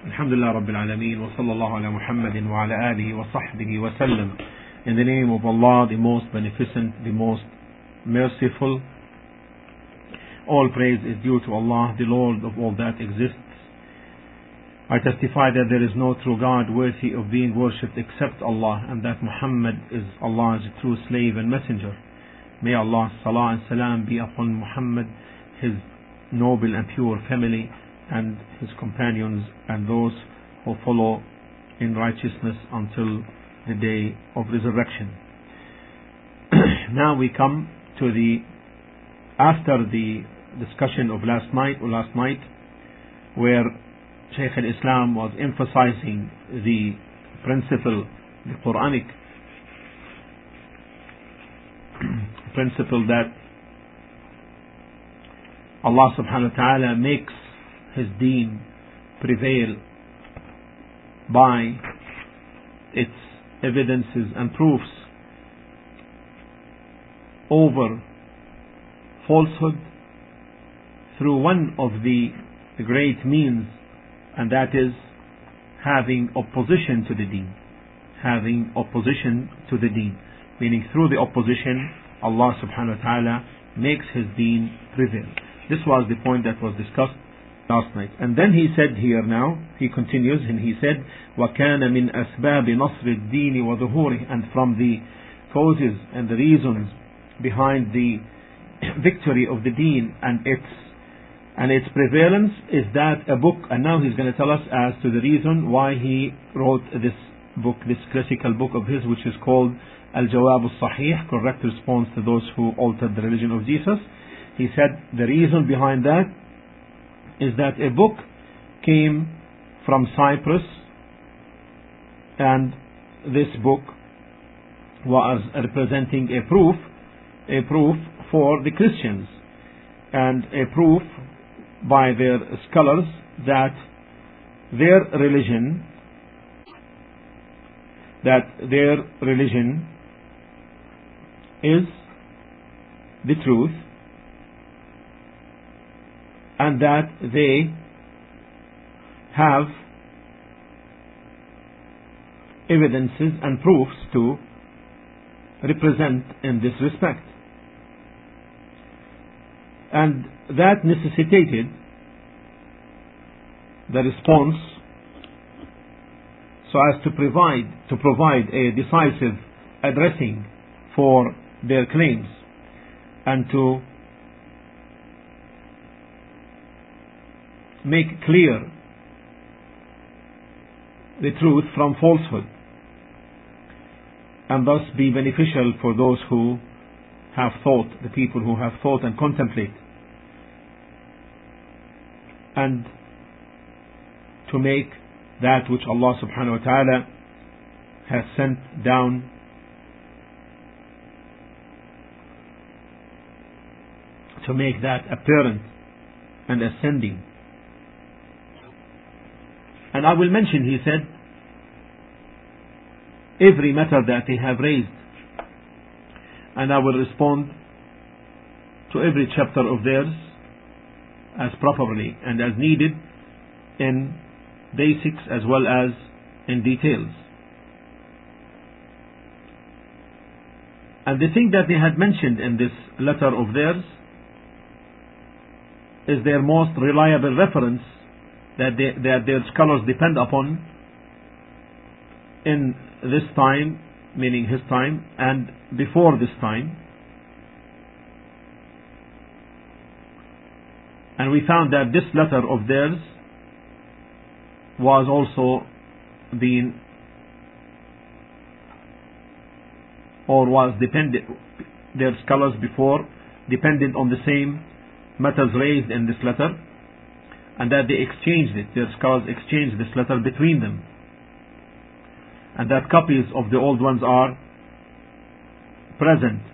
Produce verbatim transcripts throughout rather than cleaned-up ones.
Alhamdulillah Rabbil Alameen wa sallallahu ala Muhammadin wa ala alihi wa sahbihi wa sallam. In the name of Allah, the most beneficent, the most merciful. All praise is due to Allah, the Lord of all that exists. I testify that there is no true God worthy of being worshipped except Allah, and that Muhammad is Allah's true slave and messenger. May Allah's salah and salam be upon Muhammad, his noble and pure family, and his companions, and those who follow in righteousness until the day of resurrection. Now we come to the, after the discussion of last night, or last night, where Shaykh al-Islam was emphasizing the principle, the Quranic principle that Allah subhanahu wa ta'ala makes His deen prevail by its evidences and proofs over falsehood through one of the great means, and that is having opposition to the deen. Having opposition to the deen. Meaning through the opposition, Allah subhanahu wa ta'ala makes His deen prevail. This was the point that was discussed last night. And then he said here now, he continues and he said, وَكَانَ مِنْ أَسْبَابِ نَصْرِ الدِّينِ وَظُهُورِهِ. And from the causes and the reasons behind the victory of the deen and its and its prevalence is that a book, and now he's going to tell us as to the reason why he wrote this book, this classical book of his, which is called Al-Jawab al-Sahih, correct response to those who altered the religion of Jesus. He said the reason behind that is that a book came from Cyprus, and this book was representing a proof, a proof for the Christians, and a proof by their scholars that their religion, that their religion is the truth, and that they have evidences and proofs to represent in this respect. And that necessitated the response so as to provide to provide a decisive addressing for their claims, and to make clear the truth from falsehood, and thus be beneficial for those who have thought, the people who have thought and contemplate, and to make that which Allah subhanahu wa ta'ala has sent down to make that apparent and ascending. And I will mention, he said, every matter that they have raised, and I will respond to every chapter of theirs as properly and as needed, in basics as well as in details. And the thing that they had mentioned in this letter of theirs is their most reliable reference that, they, that their scholars depend upon in this time, meaning his time, and before this time. And we found that this letter of theirs was also being, or was dependent, their scholars before depended on the same matters raised in this letter, and that they exchanged it, their scholars exchanged this letter between them, and that copies of the old ones are present.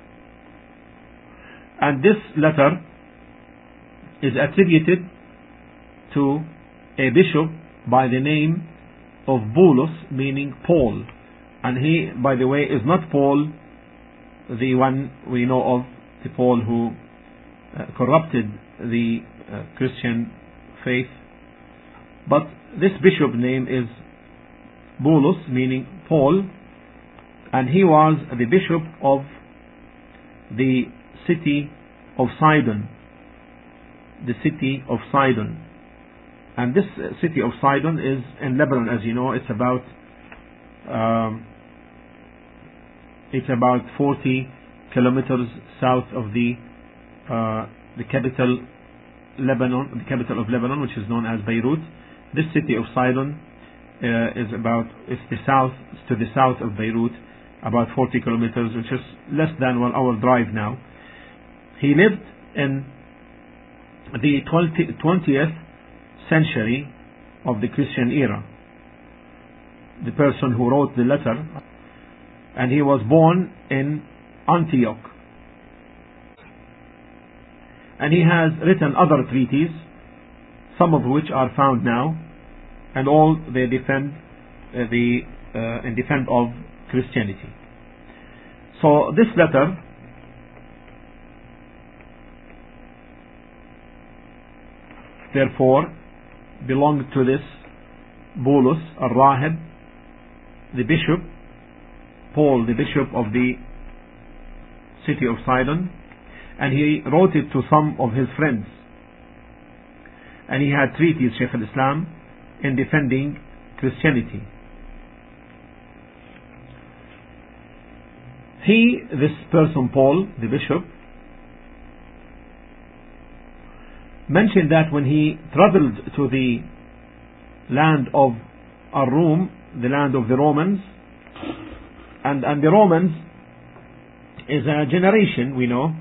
And this letter is attributed to a bishop by the name of Boulos, meaning Paul. And he, by the way, is not Paul, the one we know of, the Paul who uh, corrupted the uh, Christian faith But this bishop name is Paulus, meaning Paul, and he was the bishop of the city of Sidon. The city of Sidon. And this city of Sidon is in Lebanon, as you know. It's about um, it's about forty kilometers south of the uh, the capital Lebanon, the capital of Lebanon, which is known as Beirut. This city of Sidon uh, is about it's the south it's to the south of Beirut, about forty kilometers, which is less than one hour drive now. He lived in the twentieth century of the Christian era, the person who wrote the letter, and he was born in Antioch. And he has written other treatises, some of which are found now, and all they defend uh, the uh, in defense of Christianity. So this letter therefore belonged to this Paulus al-Rahib, the bishop, Paul, the bishop of the city of Sidon, and he wrote it to some of his friends. And he had treaties, Shaykh al-Islam, in defending Christianity. He, this person Paul, the bishop, mentioned that when he traveled to the land of Ar-Rum, the land of the Romans, and, and the Romans is a generation, we know,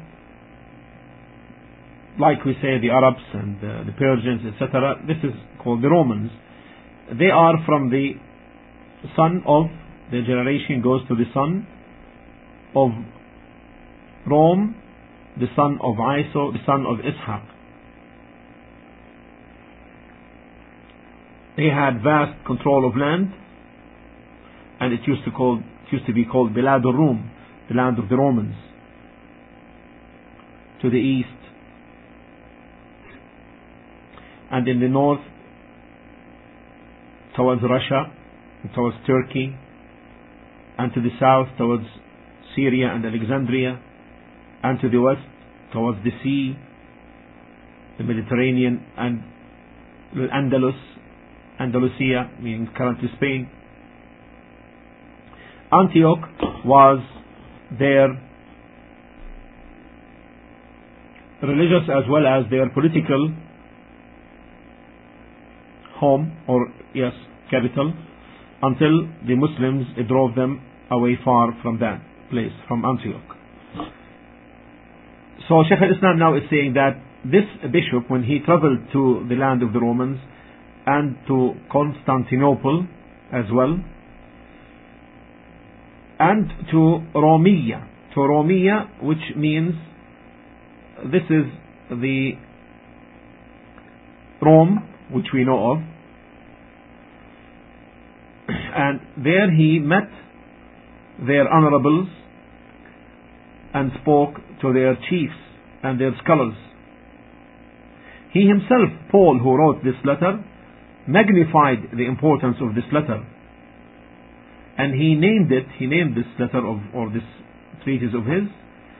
like we say the Arabs and uh, the Persians, et cetera. This is called the Romans. They are from the son of, the generation goes to the son of Rome, the son of Iso, the son of Ishaq. They had vast control of land, and it used to called it used to be called Bilad al-Rum, the land of the Romans. To the east, and in the north, towards Russia, and towards Turkey, and to the south towards Syria and Alexandria, and to the west towards the sea, the Mediterranean, and Andalus, Andalusia, meaning currently Spain. Antioch was their religious as well as their political home, or yes, capital, until the Muslims drove them away far from that place, from Antioch. So Shaykh al-Islam now is saying that this bishop, when he traveled to the land of the Romans and to Constantinople as well, and to Romia, to Romia, which means this is the Rome which we know of, and there he met their honorables and spoke to their chiefs and their scholars. He himself, Paul, who wrote this letter, magnified the importance of this letter, and he named it, he named this letter of, or this treatise of his,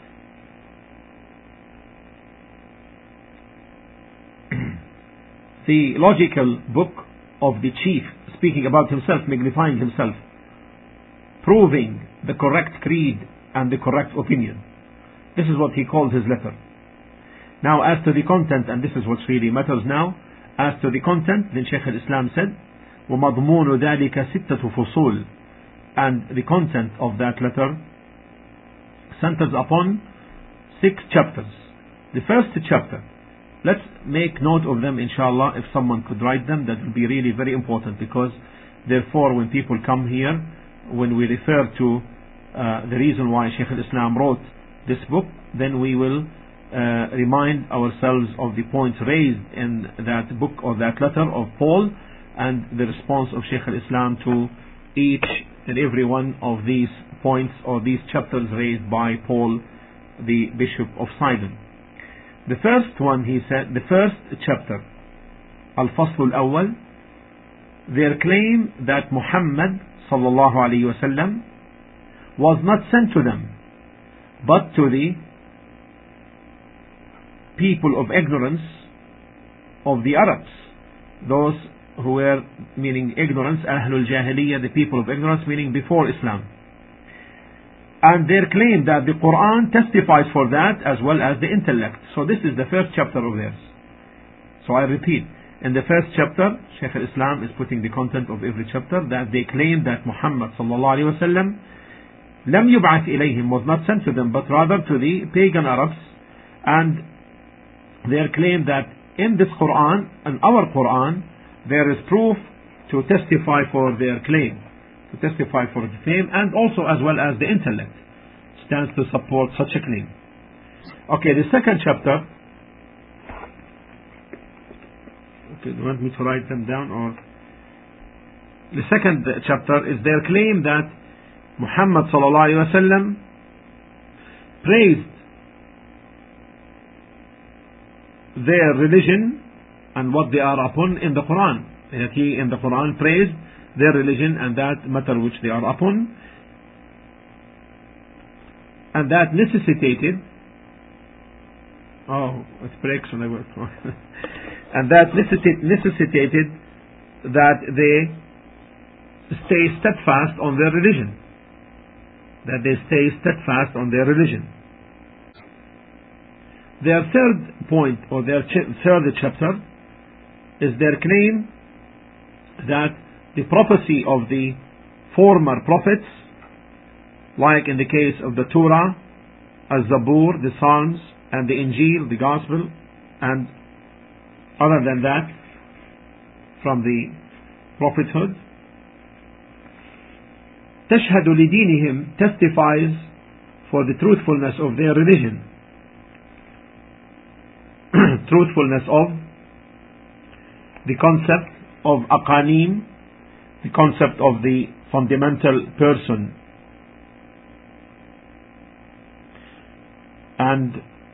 the logical book of the chief, speaking about himself, magnifying himself, proving the correct creed and the correct opinion. This is what he called his letter. Now, as to the content, and this is what really matters now, as to the content, then Shaykh al-Islam said, وَمَضْمُونُ ذَلِكَ سِتَّةُ فُصُولٍ, and the content of that letter centers upon six chapters. The first chapter, let's make note of them, inshallah. If someone could write them, that would be really very important, because therefore when people come here, when we refer to uh, the reason why Shaykh al-Islam wrote this book, then we will uh, remind ourselves of the points raised in that book or that letter of Paul, and the response of Shaykh al-Islam to each and every one of these points or these chapters raised by Paul, the Bishop of Sidon. The first one, he said, the first chapter, Al-Fasl al-Awwal, their claim that Muhammad sallallahu alaihi wasallam was not sent to them, but to the people of ignorance of the Arabs, those who were, meaning ignorance, Ahlul Jahiliyyah, the people of ignorance, meaning before Islam. And their claim that the Quran testifies for that as well as the intellect. So this is the first chapter of theirs. So I repeat, in the first chapter, Shaykh al-Islam is putting the content of every chapter, that they claim that Muhammad sallallahu alaihi wasallam lam yub'ath ilayhim, was not sent to them, but rather to the pagan Arabs. And their claim that in this Quran, in our Quran, there is proof to testify for their claim, to testify for the claim, and also as well as the intellect stands to support such a claim. Okay, the second chapter. Okay, do you want me to write them down, or the second chapter is their claim that Muhammad sallallahu alaihi wasallam praised their religion and what they are upon in the Quran. That he in the Quran praised their religion and that matter which they are upon, and that necessitated oh it breaks when I work and that necessit- necessitated that they stay steadfast on their religion, that they stay steadfast on their religion. Their third point, or their ch- third chapter, is their claim that the prophecy of the former prophets, like in the case of the Torah, Az-Zabur, the Psalms, and the Injil, the Gospel, and other than that, from the prophethood, تشهد لدينهم, testifies for the truthfulness of their religion. Truthfulness of the concept of aqanim, the concept of the fundamental person, and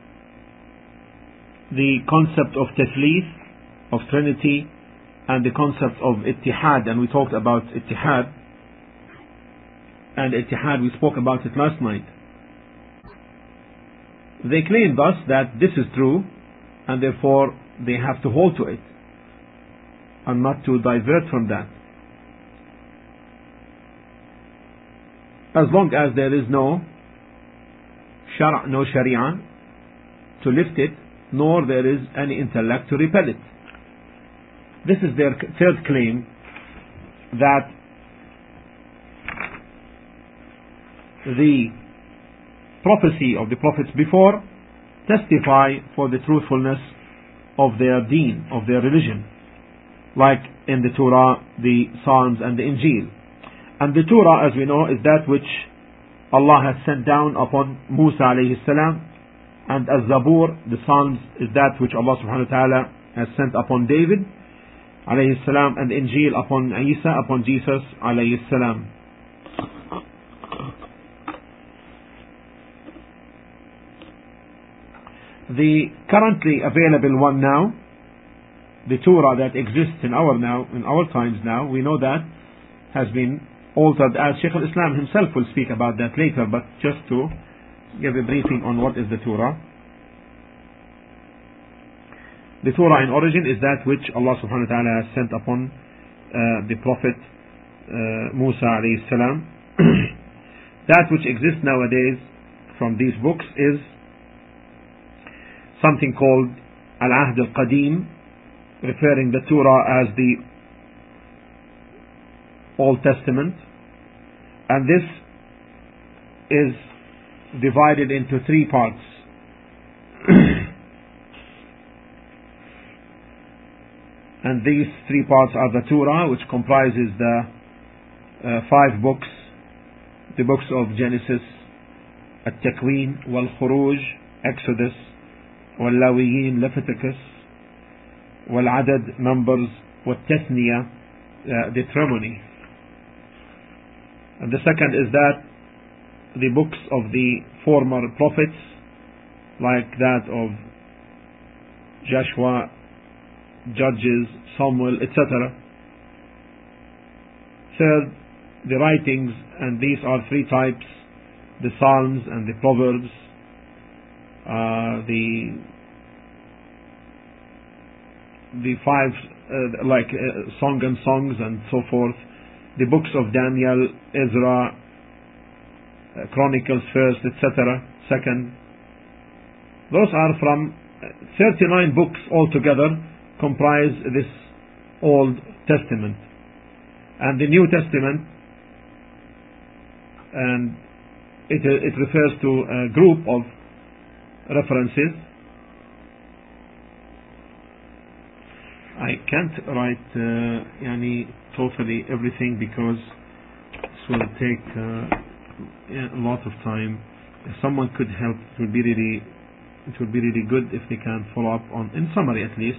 the concept of tathlith, of Trinity, and the concept of ittihad. And we talked about ittihad, and ittihad we spoke about it last night. They claim thus that this is true, and therefore they have to hold to it and not to divert from that. As long as there is no shara, no sharia to lift it, nor there is any intellect to repel it. This is their third claim, that the prophecy of the prophets before testify for the truthfulness of their deen, of their religion, like in the Torah, the Psalms, and the Injil. And the Torah, as we know, is that which Allah has sent down upon Musa alayhi salam, and Az-Zabur, the Psalms, is that which Allah subhanahu wa ta'ala has sent upon David alayhi salam, and Injil upon Isa, upon Jesus alayhi salam. The currently available one now, the Torah that exists in our now, in our times now, we know that has been altered, as Shaykh al-Islam himself will speak about that later, but just to give a briefing on what is the Torah. The Torah in origin is that which Allah subhanahu wa ta'ala has sent upon uh, the Prophet uh, Musa alayhi salam. That which exists nowadays from these books is something called Al-Ahd al-Qadim, referring the Torah as the Old Testament, and this is divided into three parts. And these three parts are the Torah, which comprises the uh, five books, the books of Genesis, At-Takween, Wal-Khuruj, Exodus, Wal-Lawiyin, Leviticus, Wal-Adad, Numbers, Wal-Tathniya, uh, Deuteronomy. And the second is that the books of the former prophets, like that of Joshua, Judges, Samuel, et cetera. Third, the writings, and these are three types: the Psalms and the Proverbs, uh, the the five uh, like uh, Song and Songs and so forth, the books of Daniel, Ezra, uh, Chronicles first, et cetera. Second, those are from thirty-nine books altogether comprise this Old Testament. And the New Testament, and it, it refers to a group of references. I can't write uh, yani, totally everything because this will take uh, a lot of time. If someone could help, it would be really, it would be really good if they can follow up on, in summary at least.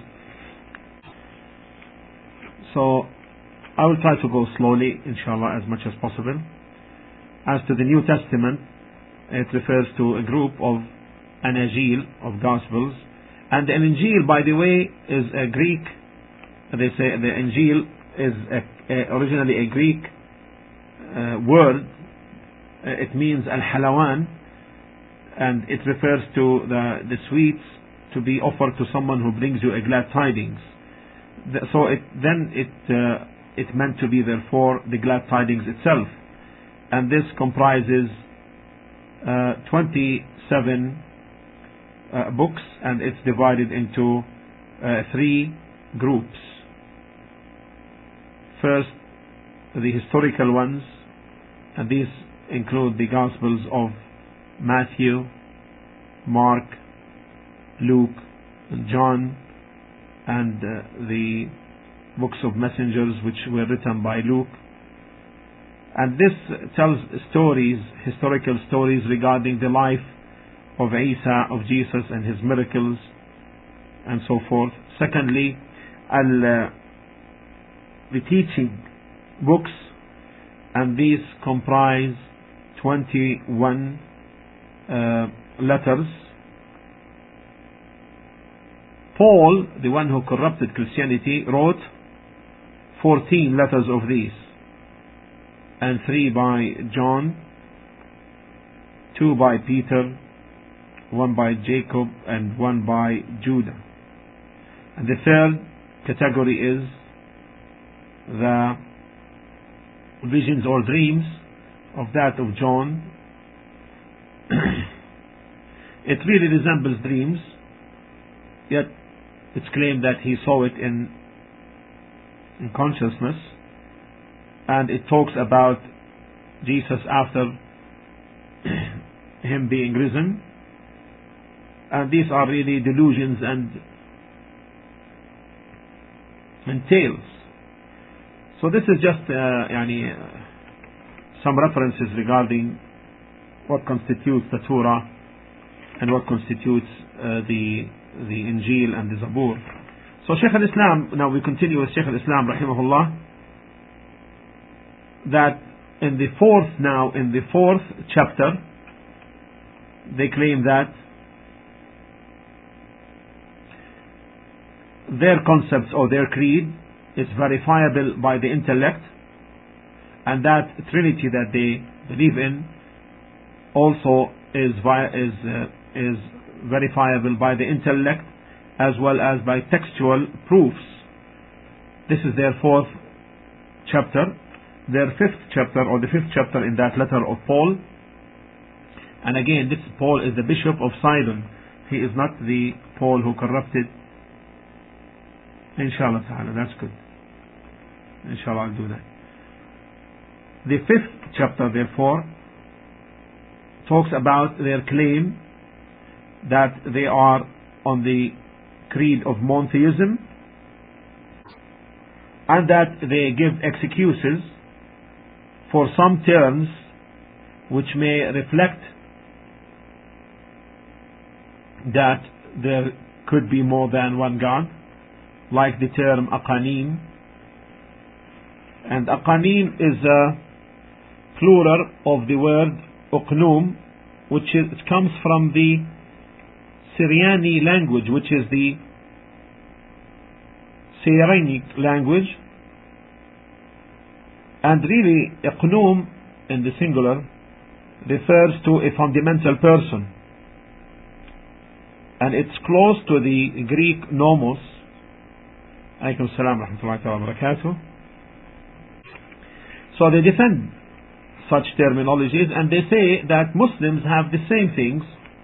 So I will try to go slowly, inshallah, as much as possible. As to the New Testament, it refers to a group of an Injil, of Gospels. And the Injil, by the way, is a Greek, they say the Injil is a, a, originally a Greek uh, word. Uh, it means al-halawan, and it refers to the, the sweets to be offered to someone who brings you a glad tidings. The, so it, then it uh, it meant to be therefore the glad tidings itself, and this comprises uh, twenty-seven uh, books, and it's divided into uh, three groups. First, the historical ones, and these include the Gospels of Matthew, Mark, Luke, and John, and uh, the books of messengers which were written by Luke. And this tells stories, historical stories regarding the life of Isa, of Jesus and his miracles and so forth. Secondly, al, uh, the teaching books, and these comprise twenty-one uh, letters. Paul, the one who corrupted Christianity, wrote fourteen letters of these, and three by John, two by Peter, one by Jacob, and one by Judah. And the third category is the visions or dreams of that of John. It really resembles dreams, yet it's claimed that he saw it in, in consciousness, and it talks about Jesus after him being risen, and these are really delusions and and tales. So this is just uh, yani, uh, some references regarding what constitutes the Torah and what constitutes uh, the the Injil and the Zabur. So Shaykh al-Islam, now we continue with Shaykh al-Islam rahimahullah, that in the fourth now, in the fourth chapter, they claim that their concepts or their creed is verifiable by the intellect, and that Trinity that they believe in also is vi- is uh, is verifiable by the intellect as well as by textual proofs. This is their fourth chapter. Their fifth chapter, or the fifth chapter in that letter of Paul, and again this Paul is the bishop of Sidon. He is not the Paul who corrupted. Inshallah ta'ala, that's good. Inshallah, I'll do that. The fifth chapter, therefore, talks about their claim that they are on the creed of monotheism, and that they give excuses for some terms which may reflect that there could be more than one God, like the term aqanim. And aqanim is a plural of the word uqnum, which is, it comes from the Syriani language, which is the Syrianic language, And really, iqnum in the singular refers to a fundamental person, and it's close to the Greek nomos. Alaykum salam wa rahmatullahi wa barakatuh. So they defend such terminologies, and they say that Muslims have the same things.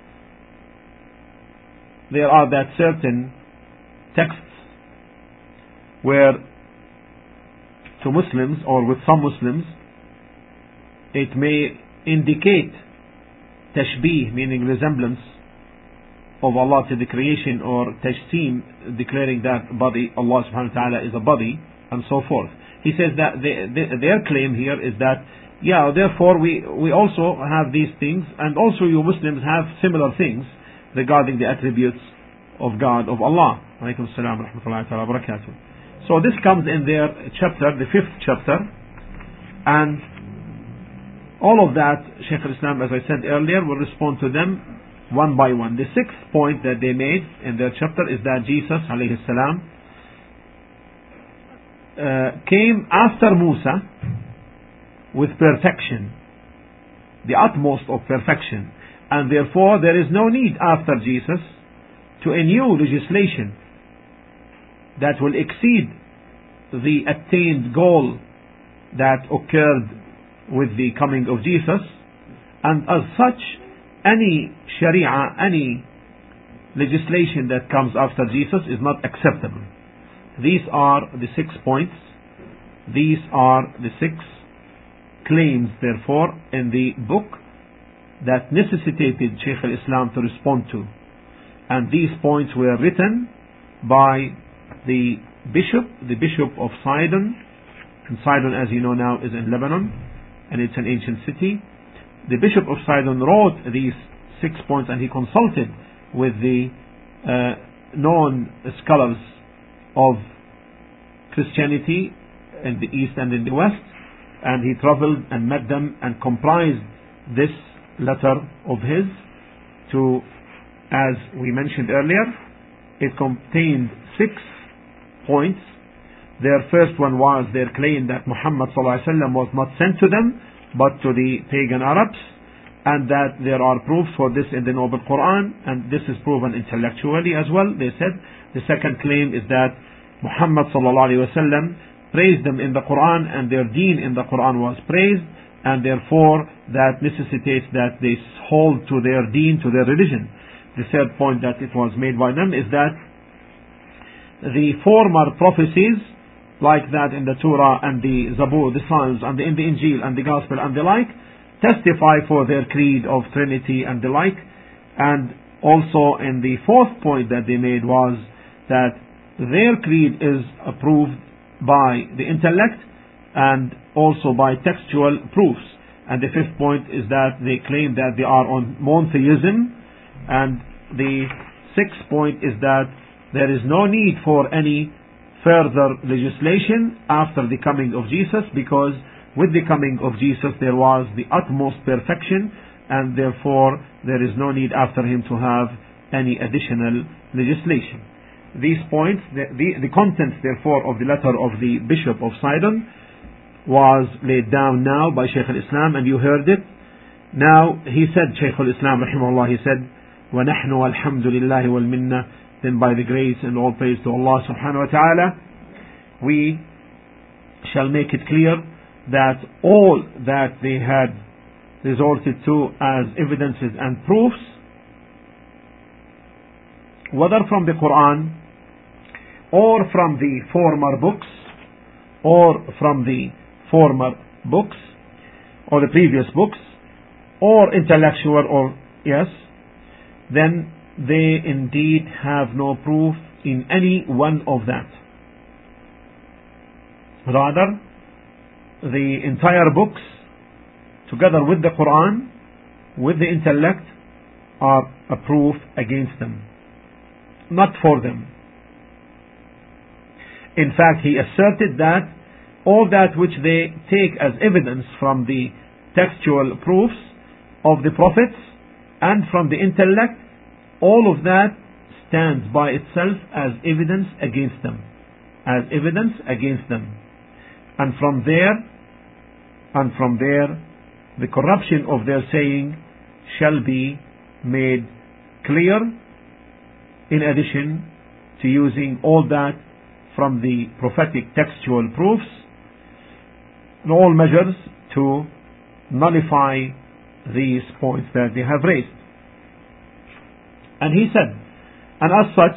There are that certain texts where to Muslims, or with some Muslims, it may indicate tashbih, meaning resemblance of Allah to the creation, or tajseem, declaring that body, Allah subhanahu wa ta'ala is a body, and so forth. He says that they, they, their claim here is that, yeah, therefore we, we also have these things, and also you Muslims have similar things regarding the attributes of God, of Allah. Alaykum salam wa rahmatullahi wa barakatuh. So this comes in their chapter, the fifth chapter, and all of that, Shaykh al-Islam, as I said earlier, will respond to them one by one. The sixth point that they made in their chapter is that Jesus, alayhi salam, uh, came after Musa with perfection, the utmost of perfection, and therefore there is no need after Jesus to a new legislation that will exceed the attained goal that occurred with the coming of Jesus. And as such, any sharia, any legislation that comes after Jesus is not acceptable. These are the six points. These are the six claims, therefore, in the book that necessitated Shaykh al-Islam to respond to. And these points were written by the bishop, the bishop of Sidon. And Sidon, as you know now, is in Lebanon, and it's an ancient city. The bishop of Sidon wrote these six points, and he consulted with the uh, known scholars of Christianity in the east and in the west, and he traveled and met them and comprised this letter of his to, as we mentioned earlier, it contained six points. Their first one was their claim that Muhammad sallallahu alaihi wasallam was not sent to them but to the pagan Arabs, and that there are proofs for this in the Noble Quran, and this is proven intellectually as well. They said the second claim is that Muhammad sallallahu alaihi wasallam praised them in the Quran, and their deen in the Quran was praised, and therefore that necessitates that they hold to their deen, to their religion. The third point that it was made by them is that the former prophecies, like that in the Torah and the Zabur, the Psalms, and the, in the Injil and the Gospel and the like, testify for their creed of Trinity and the like. And also in the fourth point that they made was that their creed is approved by the intellect and also by textual proofs. And the fifth point is that they claim that they are on monotheism. And the sixth point is that there is no need for any further legislation after the coming of Jesus, because with the coming of Jesus there was the utmost perfection, and therefore there is no need after him to have any additional legislation. These points, the, the, the contents therefore of the letter of the Bishop of Sidon was laid down now by Shaykh al-Islam, and you heard it. Now he said, Shaykh al-Islam rahimahullah, he said, وَنَحْنُ وَالْحَمْدُ لِلَّهِ وَالْمِنَّةِ, then by the grace and all praise to Allah subhanahu wa ta'ala, we shall make it clear that all that they had resorted to as evidences and proofs, whether from the Quran or from the former books, or from the former books, or the previous books, or intellectual, or yes, then they indeed have no proof in any one of that. Rather, the entire books, together with the Quran, with the intellect, are a proof against them, not for them. In fact, he asserted that all that which they take as evidence from the textual proofs of the prophets and from the intellect, all of that stands by itself as evidence against them, as evidence against them. And from there, and from there the corruption of their saying shall be made clear, in addition to using all that from the prophetic textual proofs and all measures to nullify these points that they have raised. And he said, and as such,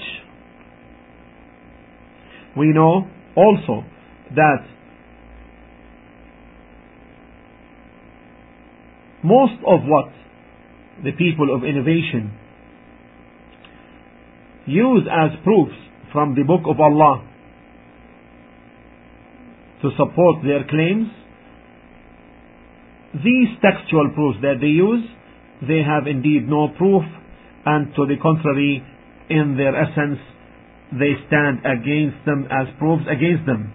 we know also that most of what the people of innovation use as proofs from the Book of Allah to support their claims, these textual proofs that they use, they have indeed no proof, and to the contrary, in their essence, they stand against them as proofs against them.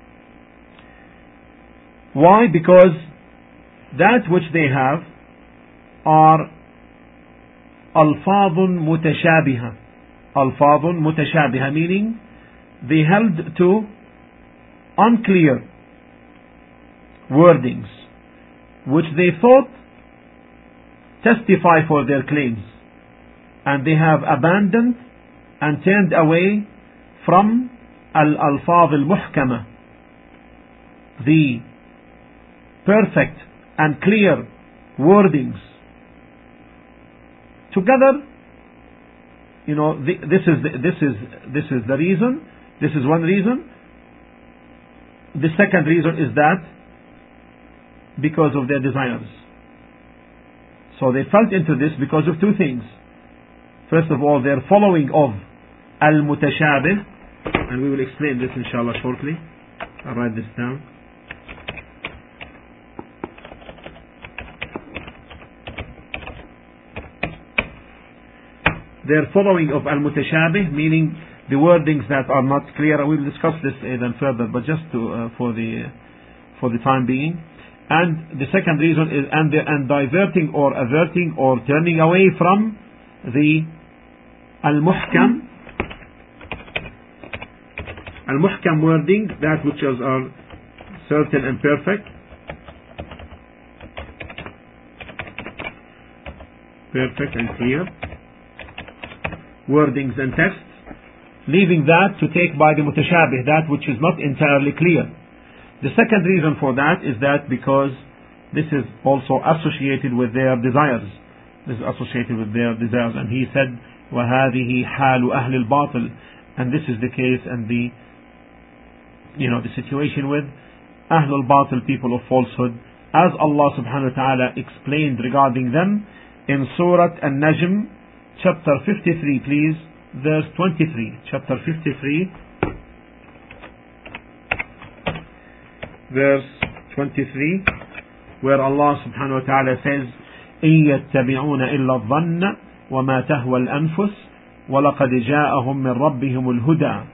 Why? Because that which they have are alfadun mutashabiha. Alfadun mutashabiha, meaning they held to unclear wordings which they thought testify for their claims, and they have abandoned and turned away from al-alfaz al-muhkama, the perfect and clear wordings. Together, you know, the, this is the, this is this is the reason. This is one reason. The second reason is that because of their desires. So they fell into this because of two things. First of all, their following of al-mutashabih, and we will explain this inshallah shortly. I'll write this down. Their following of al-mutashabih, meaning the wordings that are not clear. We will discuss this even further, but just to, uh, for the for the time being. And the second reason is and, the, and diverting or averting or turning away from the al-muhkam, al-muhkam wording, that which is, are certain and perfect, perfect and clear wordings and texts, leaving that to take by the mutashabih, that which is not entirely clear. The second reason for that is that because this is also associated with their desires. This is associated with their desires. And he said, وَهَذِهِ حَالُ أَهْلِ الْبَاطِلِ, and this is the case and the, you know, the situation with أهل الباطل, people of falsehood, as Allah subhanahu wa ta'ala explained regarding them in Surah An-Najm, chapter fifty-three, please, verse twenty-three. Chapter fifty-three, verse twenty-three, where Allah subhanahu wa ta'ala says, إِن يَتَّبِعُونَ إِلَّا الظَّنَّ وَمَا تَهْوَى الْأَنفُسِ وَلَقَدْ جَاءَهُم مِّن رَبِّهِمُ الْهُدَى.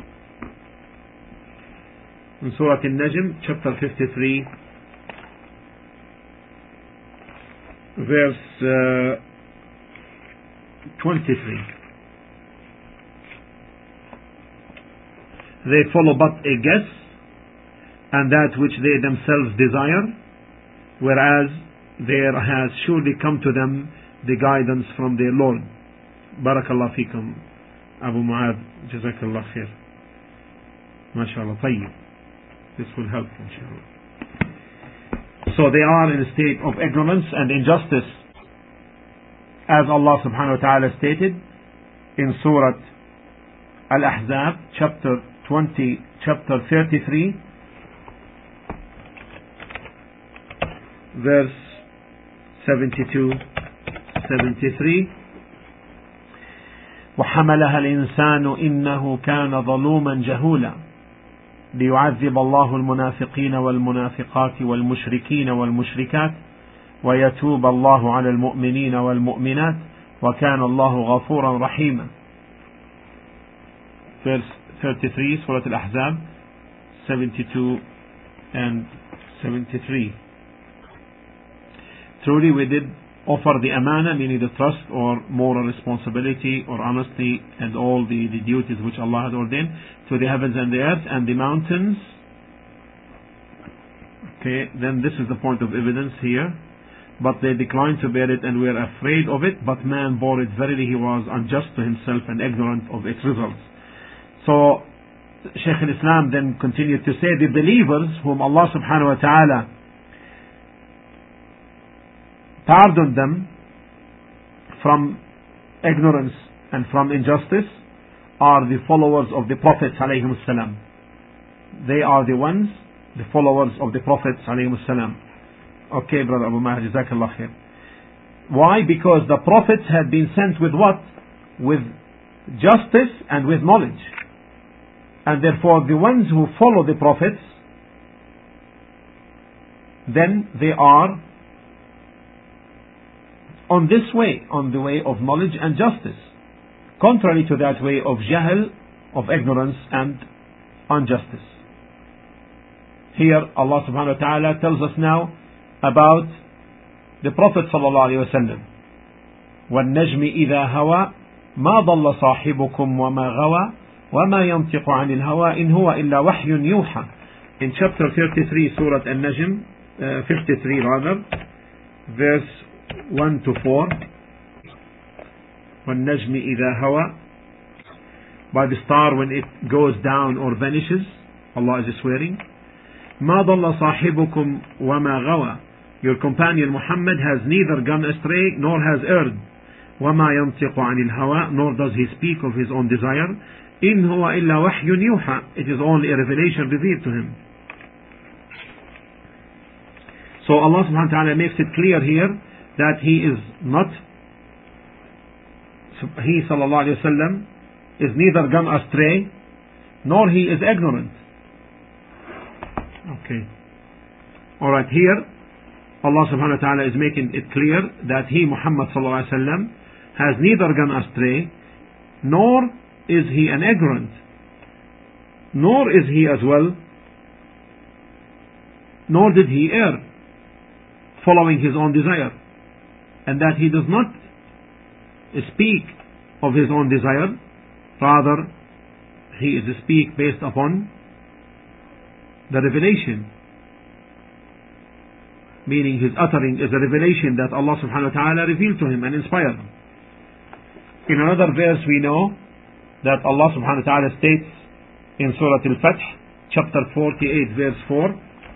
In Surah An-Najm, chapter fifty-three, verse uh, twenty-three. They follow but a guess, and that which they themselves desire, whereas there has surely come to them the guidance from their Lord. Barakallah fikum, Abu Mu'adh, Jazakallah khair. MashaAllah, tayyib. This will help, inshallah. So they are in a state of ignorance and injustice, as Allah subhanahu wa ta'ala stated in Surah Al-Ahzab, chapter twenty, chapter thirty-three, verse seventy-two, seventy-three. وحملها الإنسان إنه كان ظلوما جهولا ليعذب الله المنافقين والمنافقات والمشركين والمشركات ويتوب الله على المؤمنين والمؤمنات وكان الله غفورا رحيما. Verse thirty-three, Surah Al-Ahzab, seventy-two and seventy-three. Truly we did offer the amana, meaning the trust or moral responsibility or honesty and all the, the duties which Allah had ordained, to the heavens and the earth and the mountains, Okay, then this is the point of evidence here. But they declined to bear it and were afraid of it, but man bore it. Verily he was unjust to himself and ignorant of its results. So Shaykh al-Islam then continued to say, the believers whom Allah subhanahu wa ta'ala pardoned them from ignorance and from injustice are the followers of the Prophets alayhim salam. They are the ones, the followers of the Prophets alayhim salam. Okay, brother Abu Mahdi, jazakallah khair. Why? Because the Prophets had been sent with what? With justice and with knowledge. And therefore the ones who follow the Prophets, then they are on this way, on the way of knowledge and justice, contrary to that way of jahl, of ignorance and injustice. Here Allah subhanahu wa ta'ala tells us now about the Prophet sallallahu alayhi wa sallam. وَالنَّجْمِ إِذَا هَوَى مَا ضَلَّ صَاحِبُكُمْ وَمَا غَوَى وَمَا يَنْطِقُ عَنِ الْهَوَى إِنْ هُوَ إِلَّا وَحْيٌ يُوحَى. In chapter thirty-three, Surah An-Najm, uh, fifty-three rather, verse one to four. وَالنَّجْمِ إِذَا هَوَى, by the star when it goes down or vanishes, Allah is swearing. مَا ضَلَّ صَاحِبُكُمْ وَمَا غَوَى, your companion Muhammad has neither gone astray nor has erred. وَمَا يَنْطِقُ عَنِ الْهَوَى, nor does he speak of his own desire. إِنْ هُوَ إِلَّا وَحْيٌ يُوحَى, it is only a revelation revealed to him. So Allah subhanahu wa ta'ala makes it clear here that he is not, he sallallahu alayhi wa sallam is neither gone astray nor he is ignorant. Okay. Alright, here Allah subhanahu wa ta'ala is making it clear that he, Muhammad sallallahu alayhi wa sallam, has neither gone astray nor is he an ignorant, nor is he as well, nor did he err following his own desire, and that he does not speak of his own desire, rather he is speak based upon the revelation, meaning his uttering is a revelation that Allah subhanahu wa ta'ala revealed to him and inspired him. In another verse we know that Allah subhanahu wa ta'ala states in Surah Al-Fath, chapter forty-eight, verse four,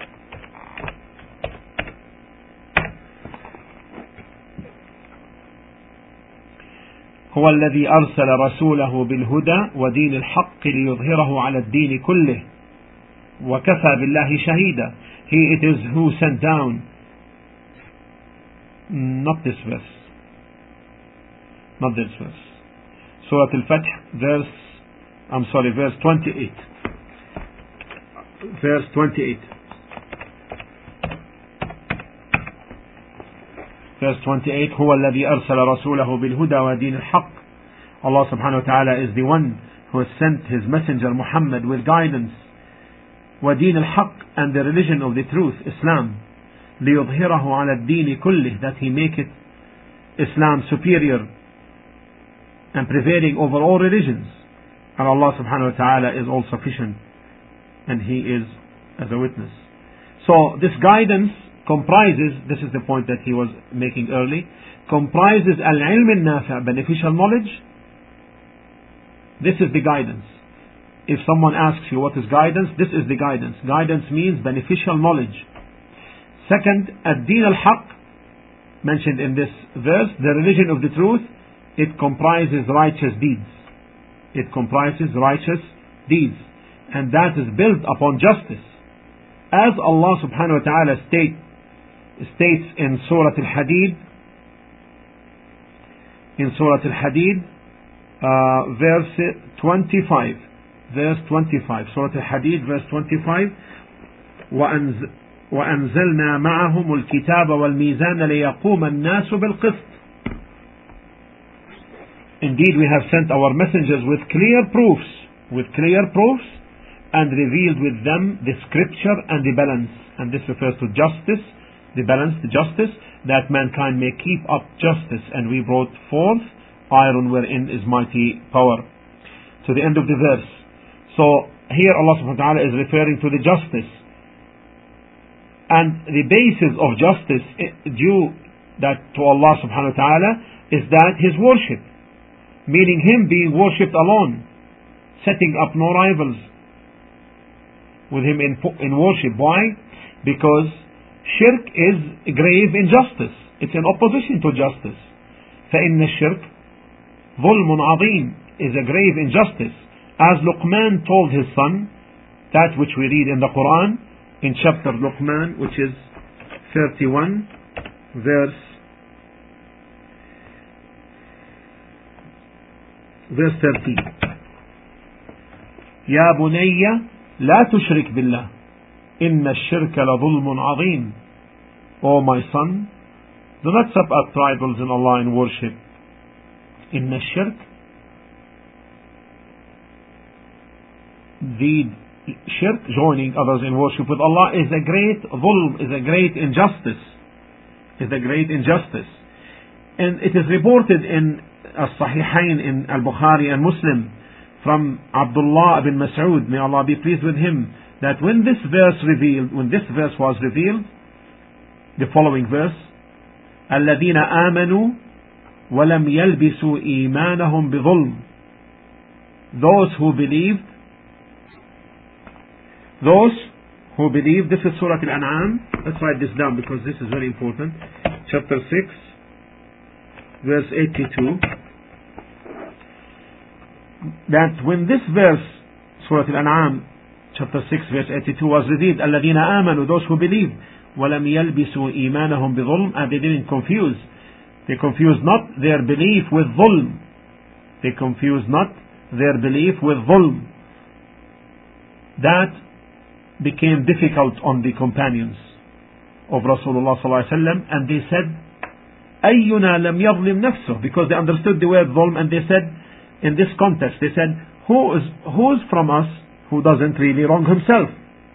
هو الذي أرسل رسوله بالهدى ودين الحق ليظهره على الدين كله وكفى بالله شهيدا. He it is who sent down, not this verse, not this verse, Surah Al-Fath, verse, I'm sorry, verse twenty-eight, verse twenty-eight, verse twenty-eight, هو الذي أرسل رسوله بالهدى ودين الحق. Allah subhanahu wa ta'ala is the one who has sent his messenger Muhammad with guidance, ودين الحق, and the religion of the truth, Islam, ليظهره على الدين كله, that he make it, Islam, superior and prevailing over all religions. And Allah subhanahu wa ta'ala is all sufficient, and he is as a witness. So this guidance comprises, this is the point that he was making early, comprises al-ilm al-nafi', beneficial knowledge. This is the guidance. If someone asks you what is guidance, this is the guidance. Guidance means beneficial knowledge. Second, ad-din al-haq, mentioned in this verse, the religion of the truth, it comprises righteous deeds. It comprises righteous deeds. And that is built upon justice. As Allah subhanahu wa ta'ala state, states in Surah Al-Hadid, in Surah Al-Hadid, uh, verse twenty-five, verse twenty-five, Surah Al-Hadid, verse twenty-five, وَأَنْزَ وَأَنزَلْنَا مَعَهُمُ الْكِتَابَ وَالْمِيزَانَ لِيَقُومَ النَّاسُ بِالْقِسْطِ. Indeed, we have sent our messengers with clear proofs, with clear proofs, and revealed with them the scripture and the balance. And this refers to justice, the balance, the justice, that mankind may keep up justice. And we brought forth iron wherein is mighty power. To the end of the verse. So here Allah subhanahu wa ta'ala is referring to the justice And the basis of justice due that to Allah subhanahu wa ta'ala is that His worship, meaning Him being worshipped alone, setting up no rivals with Him in, in worship. Why? Because shirk is grave injustice. It's in opposition to justice. فإن الشرك ظلم عظيم is a grave injustice. As Luqman told his son, that which we read in the Quran, in chapter Luqman, which is thirty-one, verse verse thirteen. يا بني لا تشرك بالله إن الشرك لظلم عظيم. O my son, do not set up rivals in Allah in worship. إن الشرك, the shirk, joining others in worship with Allah, is a great dhulm, is a great injustice, is a great injustice. And it is reported in As-Sahihain, in Al-Bukhari and Muslim, from Abdullah ibn Mas'ud, may Allah be pleased with him, that when this verse revealed, when this verse was revealed, the following verse, الذين آمنوا ولم يلبسوا إيمانهم بظلم, those who believed, those who believe, this is Surah Al-An'am. Let's write this down because this is very important. Chapter six, verse eighty-two. That when this verse, Surah Al-An'am, chapter six, verse eighty-two, was revealed, الَّذِينَ آمَنُوا, those who believe, وَلَمْ يَلْبِسُوا إِيمَانَهُمْ بِظُلْمٍ, and they didn't confuse. They confused not their belief with dhulm. They confused not their belief with dhulm. That became difficult on the companions of Rasulullah sallallahu alaihi wasallam, and they said, أَيُّنَا لَمْ يَظْلِمْ نَفْسُهُ, because they understood the word dhulm, and they said, in this context, they said, who is who is from us who doesn't really wrong himself?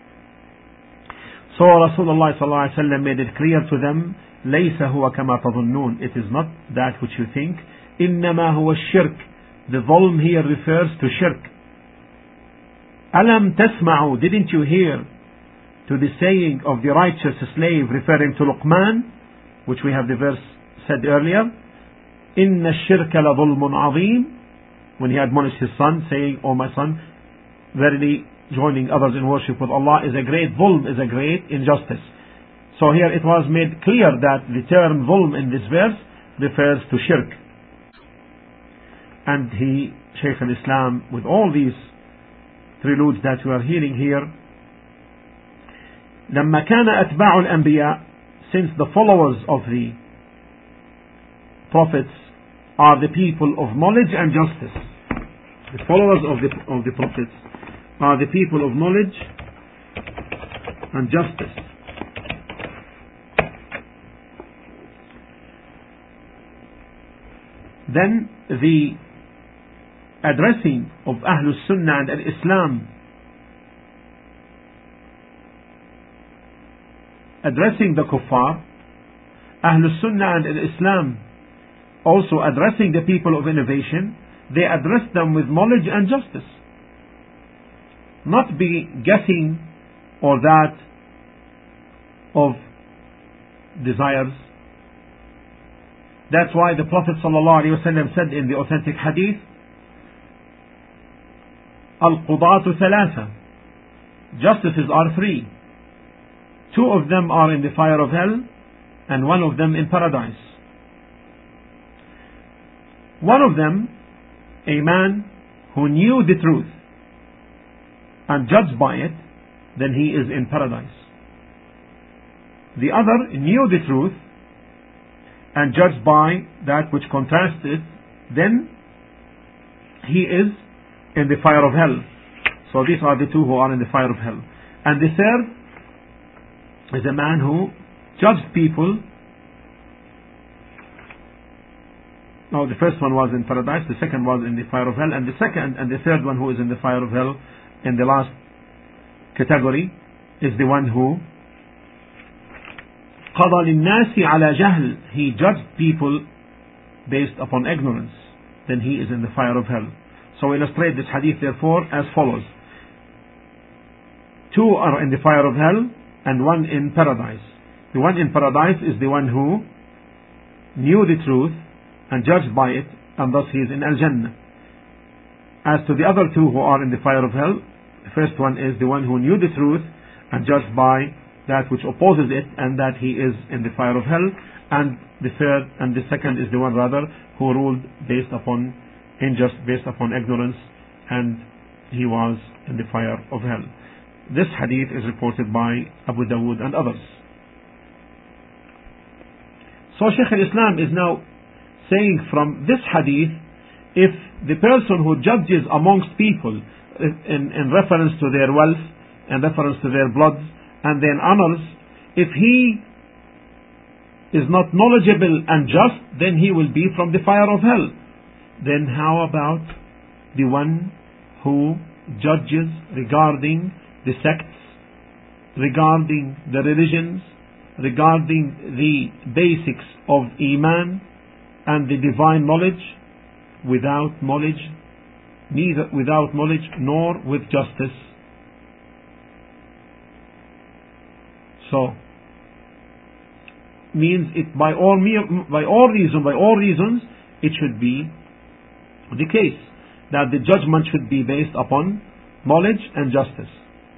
So Rasulullah sallallahu alaihi wasallam made it clear to them, لَيْسَ هُوَ كَمَا تَظُنُّونَ, it is not that which you think. إِنَّمَا هُوَ الشِّرْكِ, the dhulm here refers to shirk. أَلَمْ تَسْمَعُوا, didn't you hear to the saying of the righteous slave referring to Luqman, which we have the verse said earlier, إِنَّ الشِّرْكَ لَظُلْمٌ عَظِيمٌ, when he admonished his son, saying, O my son, verily joining others in worship with Allah is a great dhulm, is a great injustice. So here it was made clear that the term dhulm in this verse refers to shirk. And he, Shaykh al-Islam, with all these preludes that we are hearing here, لما كان أتباع الأنبياء, since the followers of the prophets are the people of knowledge and justice, the followers of the of the prophets are the people of knowledge and justice. Then the addressing of Ahlul Sunnah and Al-Islam, addressing the kuffar, Ahlul Sunnah and Al-Islam also addressing the people of innovation, they address them with knowledge and justice, not be guessing or that of desires. That's why the Prophet ﷺ said in the authentic hadith, Al-Qudatu Thalatha, justices are three. Two of them are in the fire of hell and one of them in paradise. One of them, a man who knew the truth and judged by it, then he is in paradise. The other knew the truth and judged by that which contrasts it, then he is in the fire of hell. So these are the two who are in the fire of hell. And the third is a man who judged people. No, the first one was in paradise, the second was in the fire of hell, and the second and the third one who is in the fire of hell in the last category is the one who قضى للناس على جهل, he judged people based upon ignorance, then he is in the fire of hell. So we illustrate this hadith therefore as follows: two are in the fire of hell and one in paradise. The one in paradise is the one who knew the truth and judged by it, and thus he is in Al-Jannah. As to the other two who are in the fire of hell, the first one is the one who knew the truth and judged by that which opposes it, and that he is in the fire of hell. And the third and the second is the one rather who ruled based upon injust, based upon ignorance, and he was in the fire of hell. This hadith is reported by Abu Dawood and others. So Shaykh al-Islam is now saying from this hadith, if the person who judges amongst people in, in reference to their wealth, in reference to their blood and their honors, if he is not knowledgeable and just, then he will be from the fire of hell. Then how about the one who judges regarding the sects, regarding the religions, regarding the basics of Iman and the divine knowledge, without knowledge, neither without knowledge nor with justice? So, means it by all by all reason, by all reasons, it should be the case that the judgment should be based upon knowledge and justice.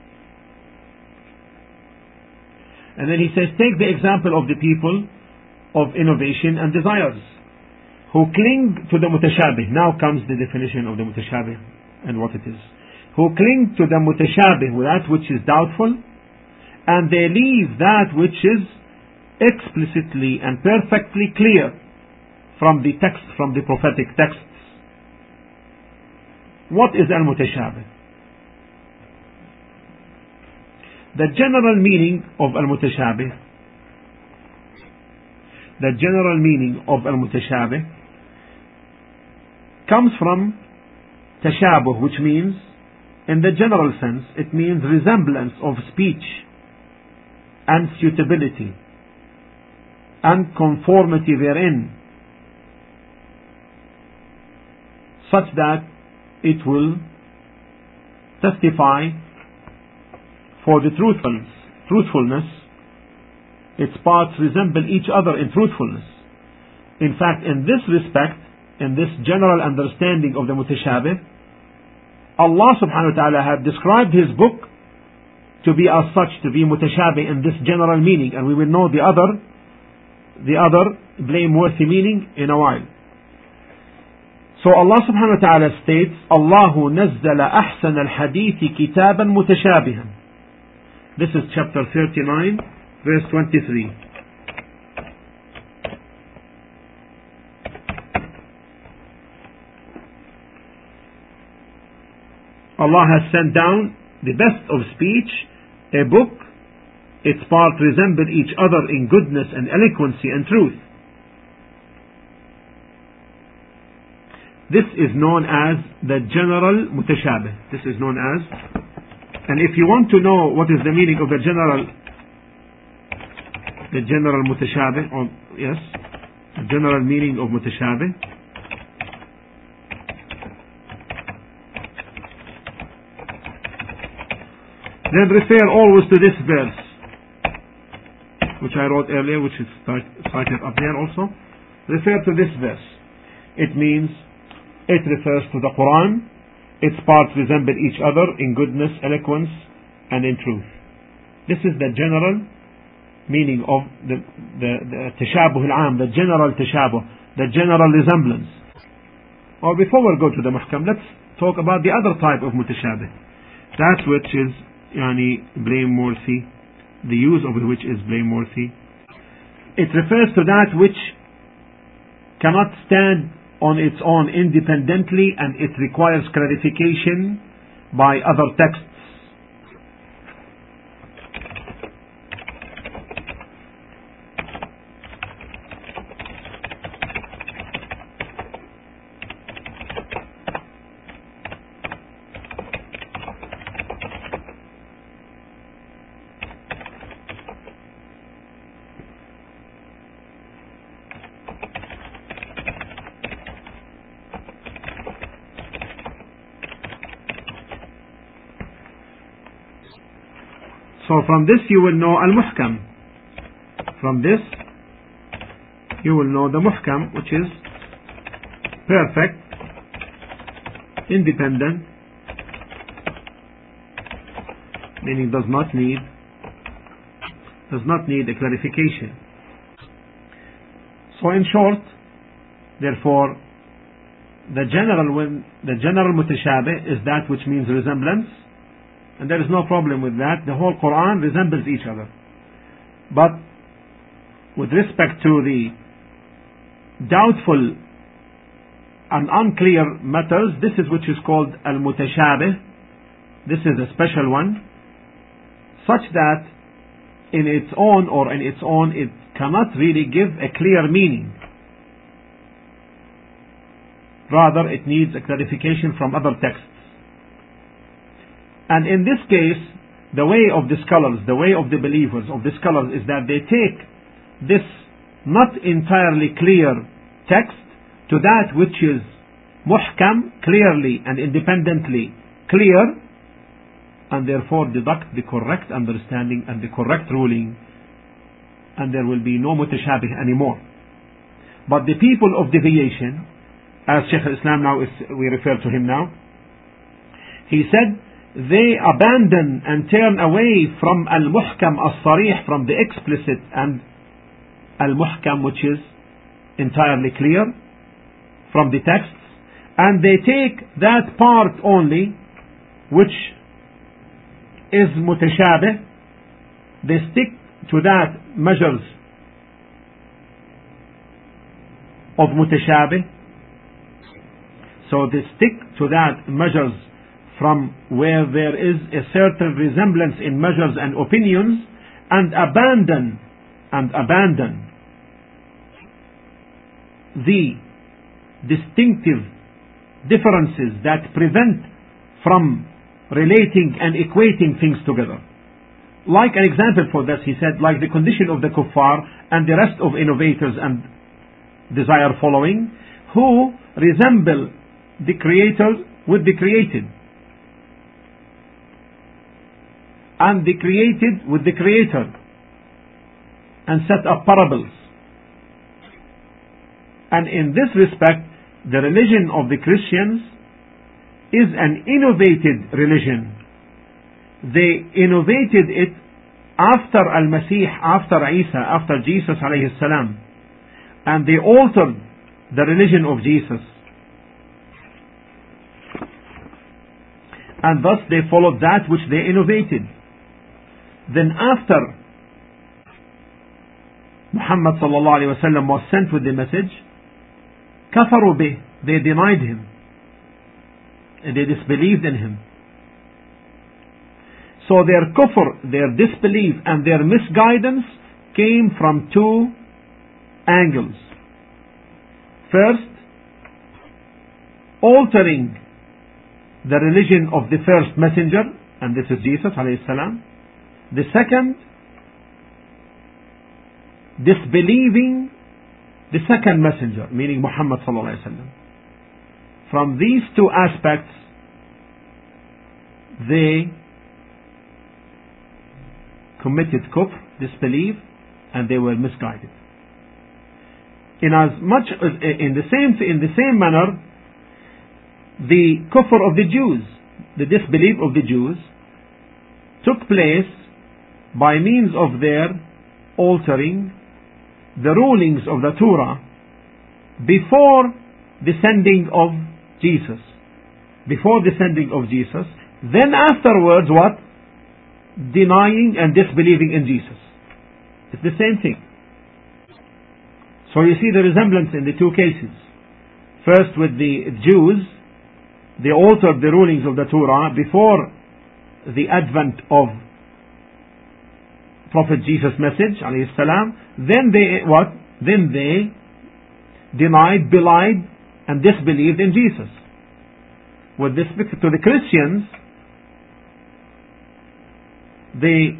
And then he says, take the example of the people of innovation and desires who cling to the mutashabih. Now comes the definition of the mutashabih and what it is. Who cling to the mutashabih, that which is doubtful, and they leave that which is explicitly and perfectly clear from the text, from the prophetic texts. What is al-mutashabih? The general meaning of al-mutashabih, the general meaning of al-mutashabih comes from tashabuh, which means, in the general sense, it means resemblance of speech and suitability and conformity therein, such that it will testify for the truthfulness. Truthfulness, its parts resemble each other in truthfulness. In fact, in this respect, in this general understanding of the mutashabih, Allah subhanahu wa ta'ala had described His book to be as such, to be mutashabih in this general meaning, and we will know the other, the other blameworthy meaning in a while. So Allah subhanahu wa ta'ala states, Allahu nazzala ahsan al-hadithi kitaban mutashabihan. This is chapter thirty-nine, verse twenty-three. Allah has sent down the best of speech, a book, its parts resemble each other in goodness and eloquency and truth. This is known as the general mutashabih. This is known as, and if you want to know what is the meaning of the general, the general mutashabih, or yes, the general meaning of mutashabih, then refer always to this verse, which I wrote earlier, which is cited up there also. Refer to this verse. It means, it refers to the Quran. Its parts resemble each other in goodness, eloquence, and in truth. This is the general meaning of the, the, the tashabuh al-am, the general tashabuh, the general resemblance. Or before we go to the muhkam, let's talk about the other type of mutashabih. That which is yani blameworthy, the use of which is blameworthy. It refers to that which cannot stand on its own independently, and it requires clarification by other texts. So from this you will know al-muhkam. From this you will know the muhkam, which is perfect, independent, meaning does not need does not need a clarification. So in short, therefore, the general when the general mutashabih is that which means resemblance, and there is no problem with that. The whole Quran resembles each other. But with respect to the doubtful and unclear matters, this is which is called al-mutashabih. This is a special one, such that in its own or in its own it cannot really give a clear meaning. Rather, it needs a clarification from other texts. And in this case, the way of the scholars, the way of the believers, of the scholars, is that they take this not entirely clear text to that which is muhkam, clearly and independently clear, and therefore deduct the correct understanding and the correct ruling, and there will be no mutashabih anymore. But the people of deviation, as Shaykh al-Islam now is, we refer to him now, he said they abandon and turn away from al-muhkam as-sarih, from the explicit, and al-muhkam which is entirely clear from the texts, and they take that part only which is mutashabih. They stick to that measures of mutashabih. So they stick to that measures from where there is a certain resemblance in measures and opinions, and abandon and abandon the distinctive differences that prevent from relating and equating things together. Like an example for this, he said, like the condition of the kuffar and the rest of innovators and desire following, who resemble the creator with the created, and the created with the creator, and set up parables. And in this respect, the religion of the Christians is an innovated religion. They innovated it after Al-Masih, after Isa, after Jesus alayhi salam, and they altered the religion of Jesus, and thus they followed that which they innovated. Then after Muhammad sallallahu alaihi wasallam was sent with the message, kafaru bih, they denied him, and they disbelieved in him. So their kufr, their disbelief and their misguidance came from two angles. First, altering the religion of the first messenger, and this is Jesus alayhi salam. The second, disbelieving the second messenger, meaning Muhammad sallallahu alaihi wasallam. From these two aspects, they committed kufr, disbelief, and they were misguided. In as much as in the same in the same manner, the kufr of the Jews, the disbelief of the Jews, took place by means of their altering the rulings of the Torah before the sending of Jesus. Before the sending of Jesus. Then afterwards what? Denying and disbelieving in Jesus. It's the same thing. So you see the resemblance in the two cases. First with the Jews, they altered the rulings of the Torah before the advent of Prophet Jesus' message, alayhi salam. Then they what? Then they denied, belied, and disbelieved in Jesus. With respect to the Christians, they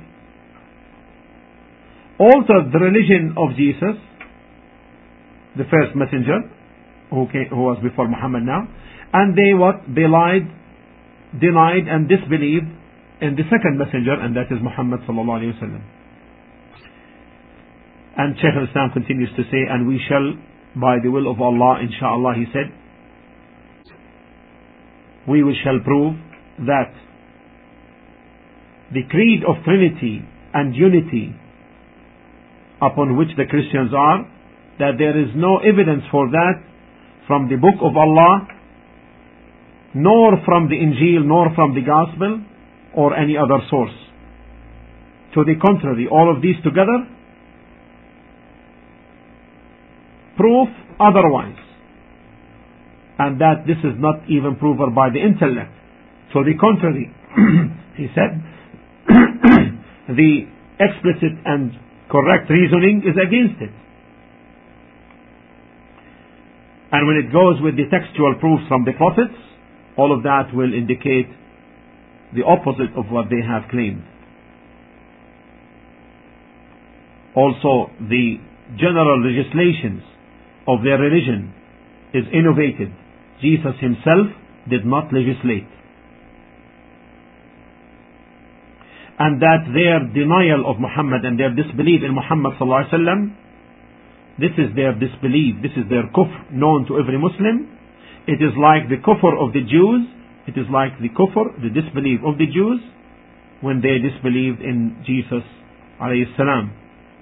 altered the religion of Jesus, the first messenger, who came, who was before Muhammad now, and they what? Belied, denied, and disbelieved in the second messenger, and that is Muhammad sallallahu alayhi wa sallam. And Shaykh al-Islam continues to say, and we shall, by the will of Allah, inshallah, he said, we shall prove that the creed of Trinity and unity upon which the Christians are, that there is no evidence for that from the book of Allah, nor from the Injil, nor from the Gospel, or any other source. To the contrary, all of these together prove otherwise, and that this is not even proven by the intellect. To the contrary, he said, the explicit and correct reasoning is against it. And when it goes with the textual proofs from the prophets, all of that will indicate the opposite of what they have claimed. Also, the general legislations of their religion is innovated. Jesus himself did not legislate. And that their denial of Muhammad and their disbelief in Muhammad sallallahu alaihi wasallam, this is their disbelief, this is their kufr known to every Muslim. It is like the kufr of the Jews, it is like the kufr, the disbelief of the Jews when they disbelieved in Jesus alayhi salam.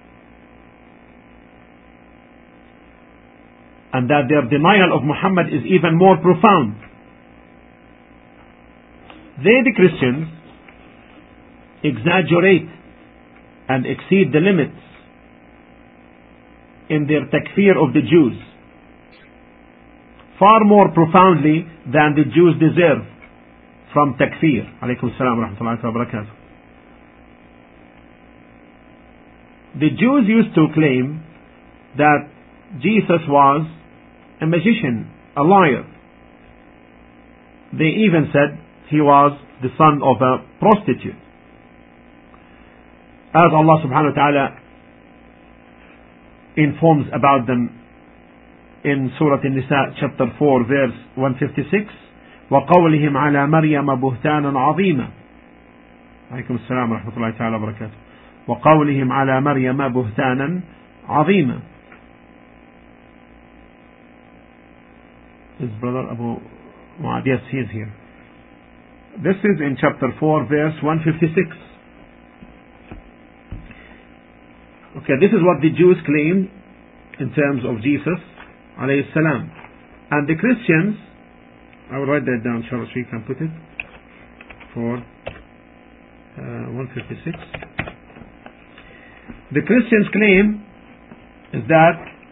And that their denial of Muhammad is even more profound. They, the Christians, exaggerate and exceed the limits in their takfir of the Jews, far more profoundly than the Jews deserve from takfir. Alaykum salam wa rahmatullahi wa barakatuh. The Jews used to claim that Jesus was a magician, a liar. They even said he was the son of a prostitute. As Allah subhanahu wa ta'ala informs about them in Surah An-Nisa chapter four verse one fifty-six, وَقَوْلِهِمْ عَلَى مَرْيَمَ بُهْتَانًا عَظِيمًا. عليكم السلام ورحمة الله تعالى وبركاته. وَقَوْلِهِمْ عَلى مَرْيَمَ بُهْتَانًا عَظِيمًا. His brother Abu Mu'ad, yes, he is here. This is in chapter four verse one fifty-six. Okay, this is what the Jews claimed in terms of Jesus alayhi salam. And the Christians, I will write that down so you can put it for uh, one fifty-six. The Christians claim is that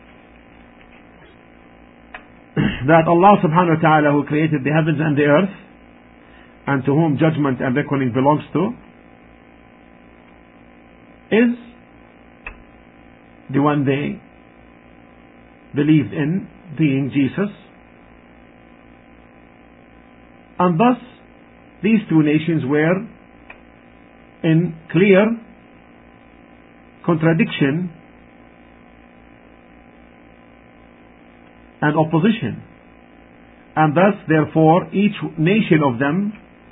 that Allah subhanahu wa ta'ala, who created the heavens and the earth, and to whom judgment and reckoning belongs to, is the one they believed in being Jesus. And thus these two nations were in clear contradiction and opposition, and thus therefore each nation of them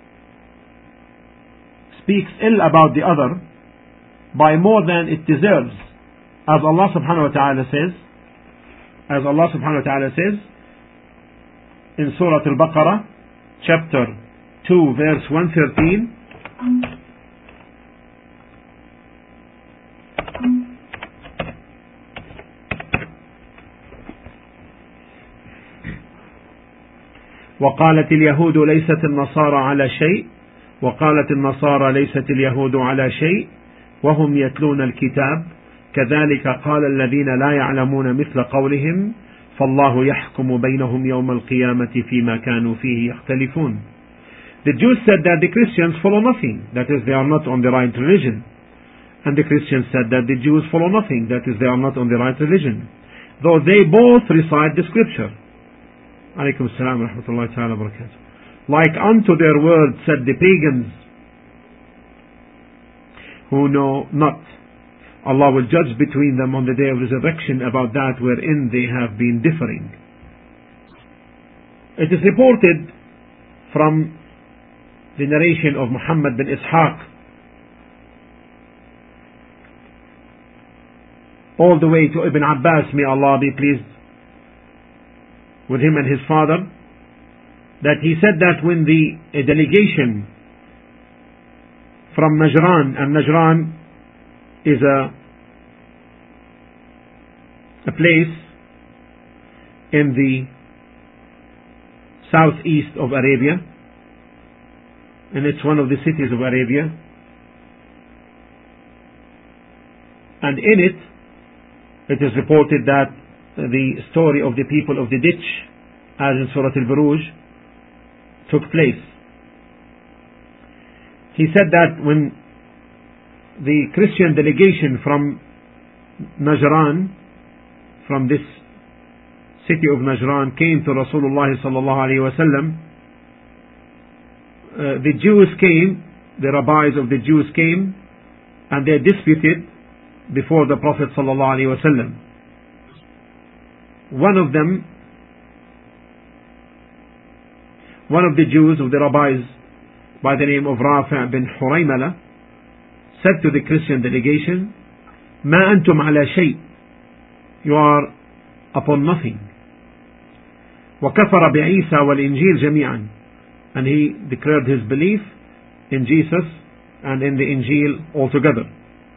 speaks ill about the other by more than it deserves, as Allah subhanahu wa ta'ala says as Allah subhanahu wa ta'ala says in Surah Al-Baqarah chapter two verse one thirteen. وقالت اليهود ليست النصارى على شيء وقالت النصارى ليست اليهود على شيء وهم يتلون الكتاب كذلك قال الذين لا يعلمون مثل قولهم فالله يحكم بينهم يوم القيامة فيما كانوا فيه يختلفون. The Jews said that the Christians follow nothing, that is, they are not on the right religion. And the Christians said that the Jews follow nothing, that is, they are not on the right religion, though they both recite the scripture. Alaykum as-salam wa rahmatullahi ta'ala wa barakatuh. Like unto their word said the pagans, who know not. Allah will judge between them on the day of resurrection about that wherein they have been differing. It is reported from the narration of Muhammad bin Ishaq, all the way to Ibn Abbas, may Allah be pleased with him and his father, that he said that when the a delegation from Najran, and Najran is a a place in the southeast of Arabia, and it's one of the cities of Arabia, and in it it is reported that the story of the people of the ditch, as in Surah Al-Buruj, took place. He said that when the Christian delegation from Najran, from this city of Najran, came to Rasulullah sallallahu alaihi wasallam, uh, the Jews came, the rabbis of the Jews came, and they disputed before the Prophet sallallahu alaihi wasallam. One of them, one of the Jews, of the rabbis, by the name of Rafi' bin Huraymala, said to the Christian delegation, "Ma antum ala shay," you are upon nothing. وَكَفَرَ بِعِيسَى وَالْإِنْجِيلِ جَمِيعًا, and he declared his belief in Jesus and in the Injil altogether.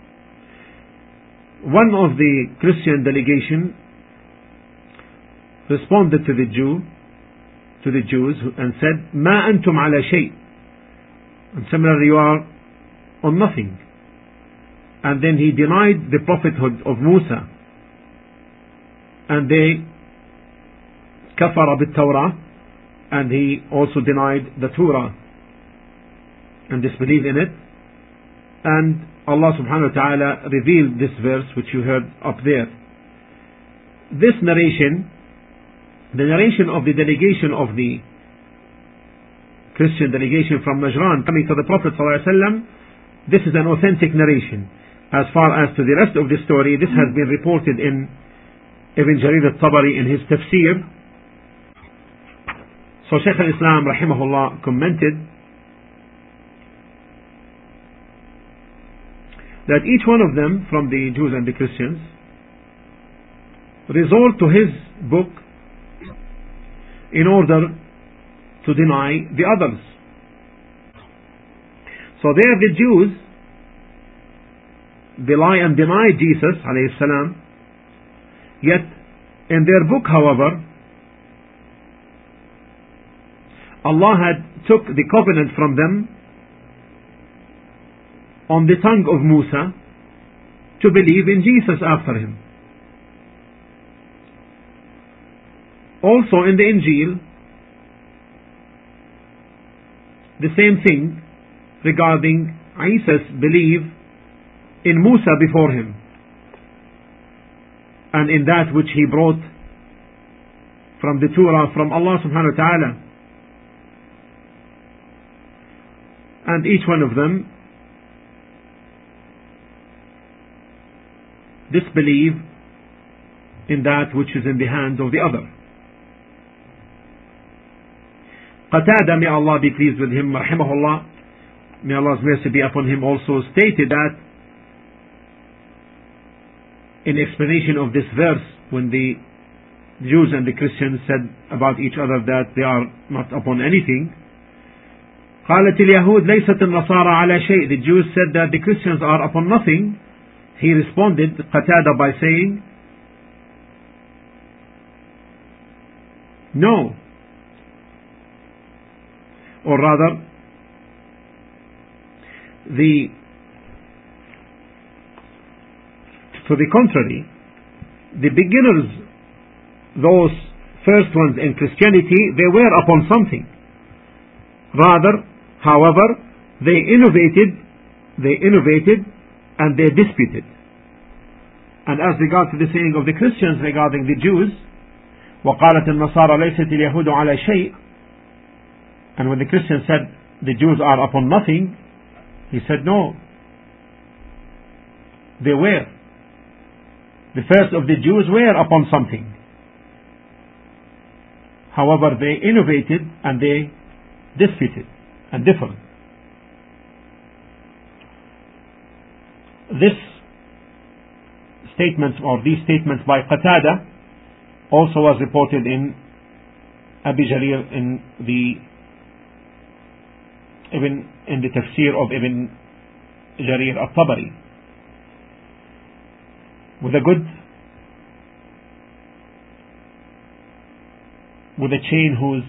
One of the Christian delegation responded to the Jew, to the Jews, and said, "Ma antum ala shay," and similarly, you are on nothing. And then he denied the prophethood of Musa, and they kafara bit Torah, and he also denied the Torah and disbelieved in it. And Allah subhanahu wa ta'ala revealed this verse which you heard up there. This narration, the narration of the delegation of the Christian delegation from Najran coming to the Prophet sallallahu alaihi wasallam, this is an authentic narration. As far as to the rest of the story, this has been reported in Ibn Jarir al-Tabari in his tafsir. So Shaykh al-Islam rahimahullah commented that each one of them, from the Jews and the Christians, resort to his book in order to deny the others. So there the Jews, they lie and deny Jesus alayhi salam, yet in their book, however, Allah had took the covenant from them on the tongue of Musa to believe in Jesus after him. Also in the Injil, the same thing regarding Isa's belief in Musa before him, and in that which he brought from the Torah from Allah subhanahu wa ta'ala. And each one of them disbelieve in that which is in the hands of the other. Qatada, may Allah be pleased with him, rahimahullah, may Allah's mercy be upon him, also stated that in explanation of this verse, when the Jews and the Christians said about each other that they are not upon anything, قالت اليهود ليست النصارى على شيء, the Jews said that the Christians are upon nothing. He responded, Qatada, by saying, no, or rather, the to the contrary, the beginners, those first ones in Christianity, they were upon something. Rather, however, they innovated, they innovated and they disputed. And as regards to the saying of the Christians regarding the Jews, وَقَالَتِ النَّصَارَى لَيْسَتِ الْيَهُودُ عَلَى شَيْءٍ, and when the Christians said the Jews are upon nothing, he said no, they were. The first of the Jews were upon something. However, they innovated and they disputed and differed. This statement, or these statements by Qatada, also was reported in Abi Jarir in the Ibn in the tafsir of Ibn Jarir al-Tabari, with a good with a chain whose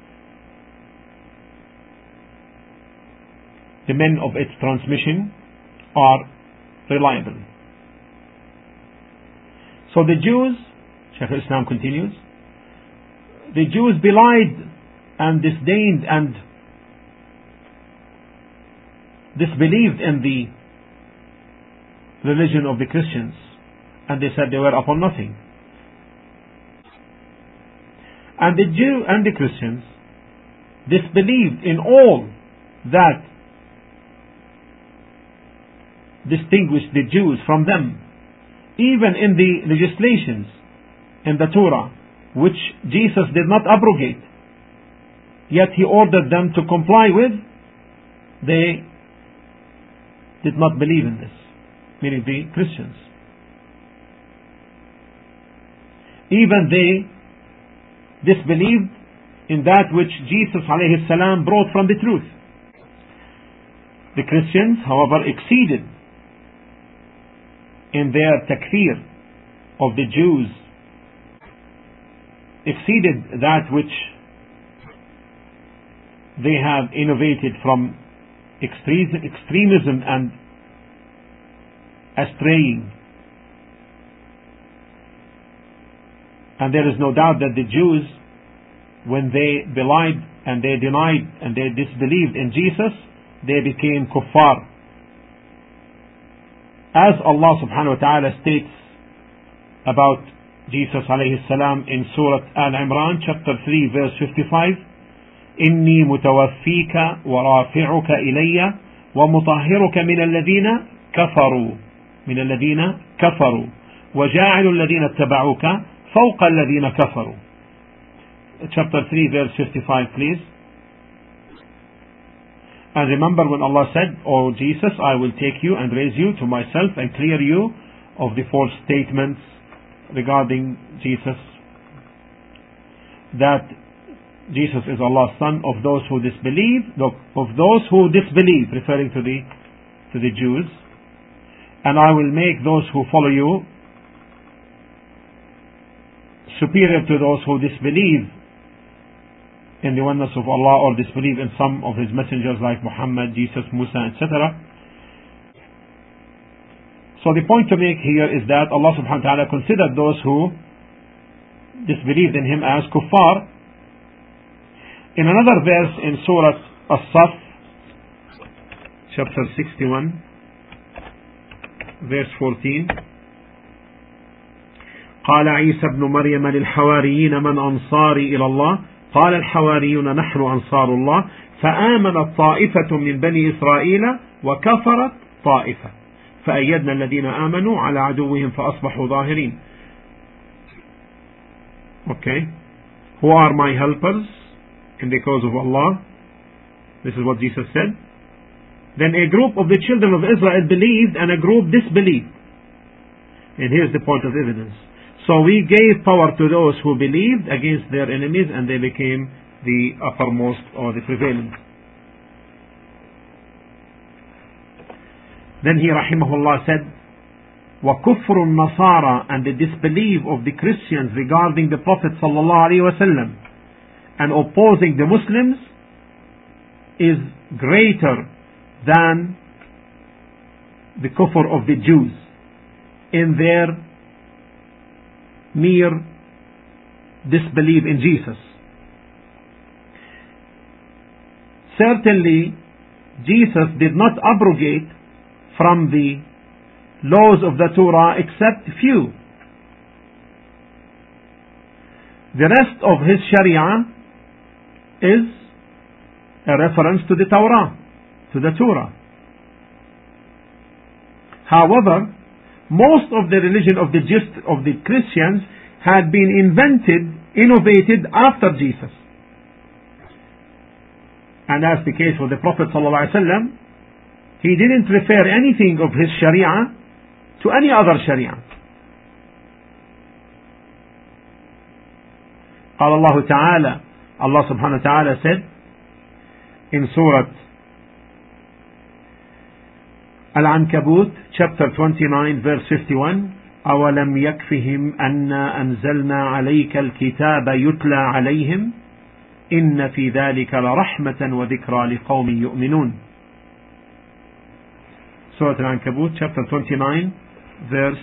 the men of its transmission are reliable. So the Jews, Shaykh al-Islam continues, the Jews belied and disdained and disbelieved in the religion of the Christians, and they said they were upon nothing. And the Jew and the Christians disbelieved in all that distinguished the Jews from them, even in the legislations in the Torah, which Jesus did not abrogate, yet he ordered them to comply with. They did not believe in this, meaning the Christians. Even they disbelieved in that which Jesus alayhi salam brought from the truth. The Christians, however, exceeded in their takfir of the Jews, exceeded that which they have innovated from extremism and astraying. And there is no doubt that the Jews, when they belied and they denied and they disbelieved in Jesus, they became kuffar. As Allah subhanahu wa ta'ala states about Jesus alayhi salam in Surah Al-Imran chapter three verse fifty-five, إني متوفيك ورافعك إلي ومطهرك من الذين كفروا من الذين كفروا وجاعل الذين اتبعوك فوق الذين كفروا. Chapter three verse fifty-five, please. And remember when Allah said, O Jesus, I will take you and raise you to myself and clear you of the false statements regarding Jesus, that Jesus is Allah's son, of those who disbelieve, of those who disbelieve, referring to the to the Jews, and I will make those who follow you superior to those who disbelieve in the oneness of Allah or disbelieve in some of His messengers like Muhammad, Jesus, Musa, et cetera. So the point to make here is that Allah subhanahu wa ta'ala considered those who disbelieved in Him as kuffar. In another verse in Surah As-Saf, chapter sixty-one, verse fourteen, قال عيسى ابن مريم للحواريين من أنصاري إلى الله قال الحواريون نحن أنصار الله فآمنت طائفة من بني إسرائيل وكفرت طائفة فأيدنا الذين آمنوا على عدوهم فأصبحوا ظاهرين. Okay, who are my helpers in the cause of Allah? This is what Jesus said. Then a group of the children of Israel believed and a group disbelieved. And here's the point of evidence. So we gave power to those who believed against their enemies, and they became the uppermost or the prevalent. Then he rahimahullah said, وَكُفْرُ النَّصَارَى, and the disbelief of the Christians regarding the Prophet sallallahu alaihi wasallam and opposing the Muslims is greater than the kufr of the Jews in their mere disbelief in Jesus. Certainly, Jesus did not abrogate from the laws of the Torah except few. The rest of his Sharia is a reference to the Torah, to the Torah. However, most of the religion of the gist of the Christians had been invented, innovated after Jesus. And as the case with the Prophet ﷺ, He didn't refer anything of his Sharia to any other Sharia. قال الله تعالى, Allah subhanahu wa ta'ala said in Surah Al-Ankabut, chapter twenty-nine, verse fifty-one, أَوَلَمْ يَكْفِهِمْ أَنَّا أَنزَلْنَا عَلَيْكَ الْكِتَابَ يُتْلَى عَلَيْهِمْ إِنَّ فِي ذَلِكَ لَرَحْمَةً وَذِكْرَى لِقَوْمٍ يُؤْمِنُونَ. Surah Al-Ankabut, chapter twenty-nine, verse,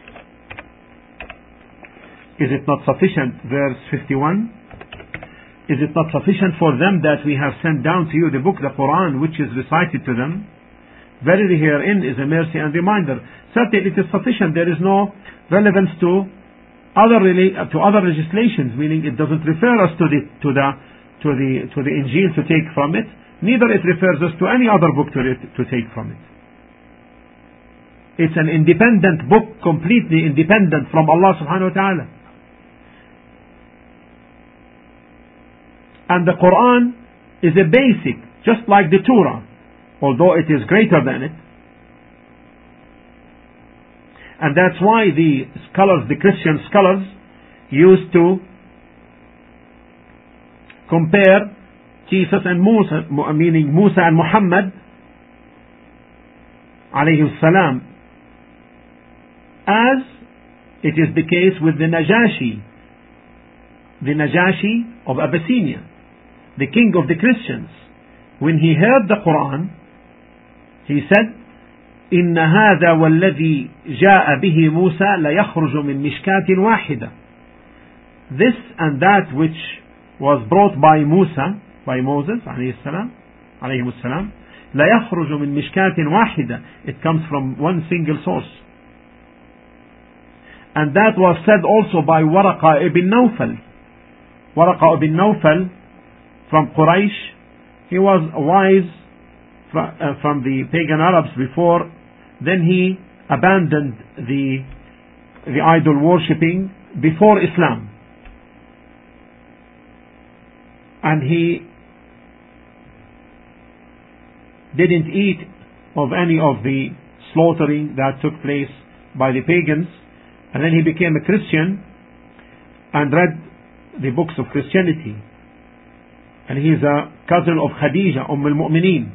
is it not sufficient, verse fifty-one, is it not sufficient for them that we have sent down to you the book, the Quran, which is recited to them? Verily herein is a mercy and reminder. Certainly it is sufficient. There is no relevance to other to other legislations, meaning it doesn't refer us to the to the to the to the Injil to take from it. Neither it refers us to any other book to to take from it. It's an independent book, completely independent from Allah subhanahu wa ta'ala. And the Quran is a basic, just like the Torah, although it is greater than it. And that's why the scholars, the Christian scholars, used to compare Jesus and Musa, meaning Musa and Muhammad, alayhi salam, as it is the case with the Najashi, the Najashi of Abyssinia, the king of the Christians. When he heard the Quran, he said, إن هذا والذي جاء به موسى ليخرج من مشكاة واحدة. This and that which was brought by Musa, by Moses عليه السلام, عليه السلام, ليخرج من مشكاة واحدة. It comes from one single source. And that was said also by Waraqa ibn Nawfal. Waraqa ibn Nawfal from Quraysh. He was wise from the pagan Arabs before. Then he abandoned the the idol worshipping before Islam, and he didn't eat of any of the slaughtering that took place by the pagans. And then he became a Christian and read the books of Christianity, and he is a cousin of Khadija Umm al-Mu'mineen.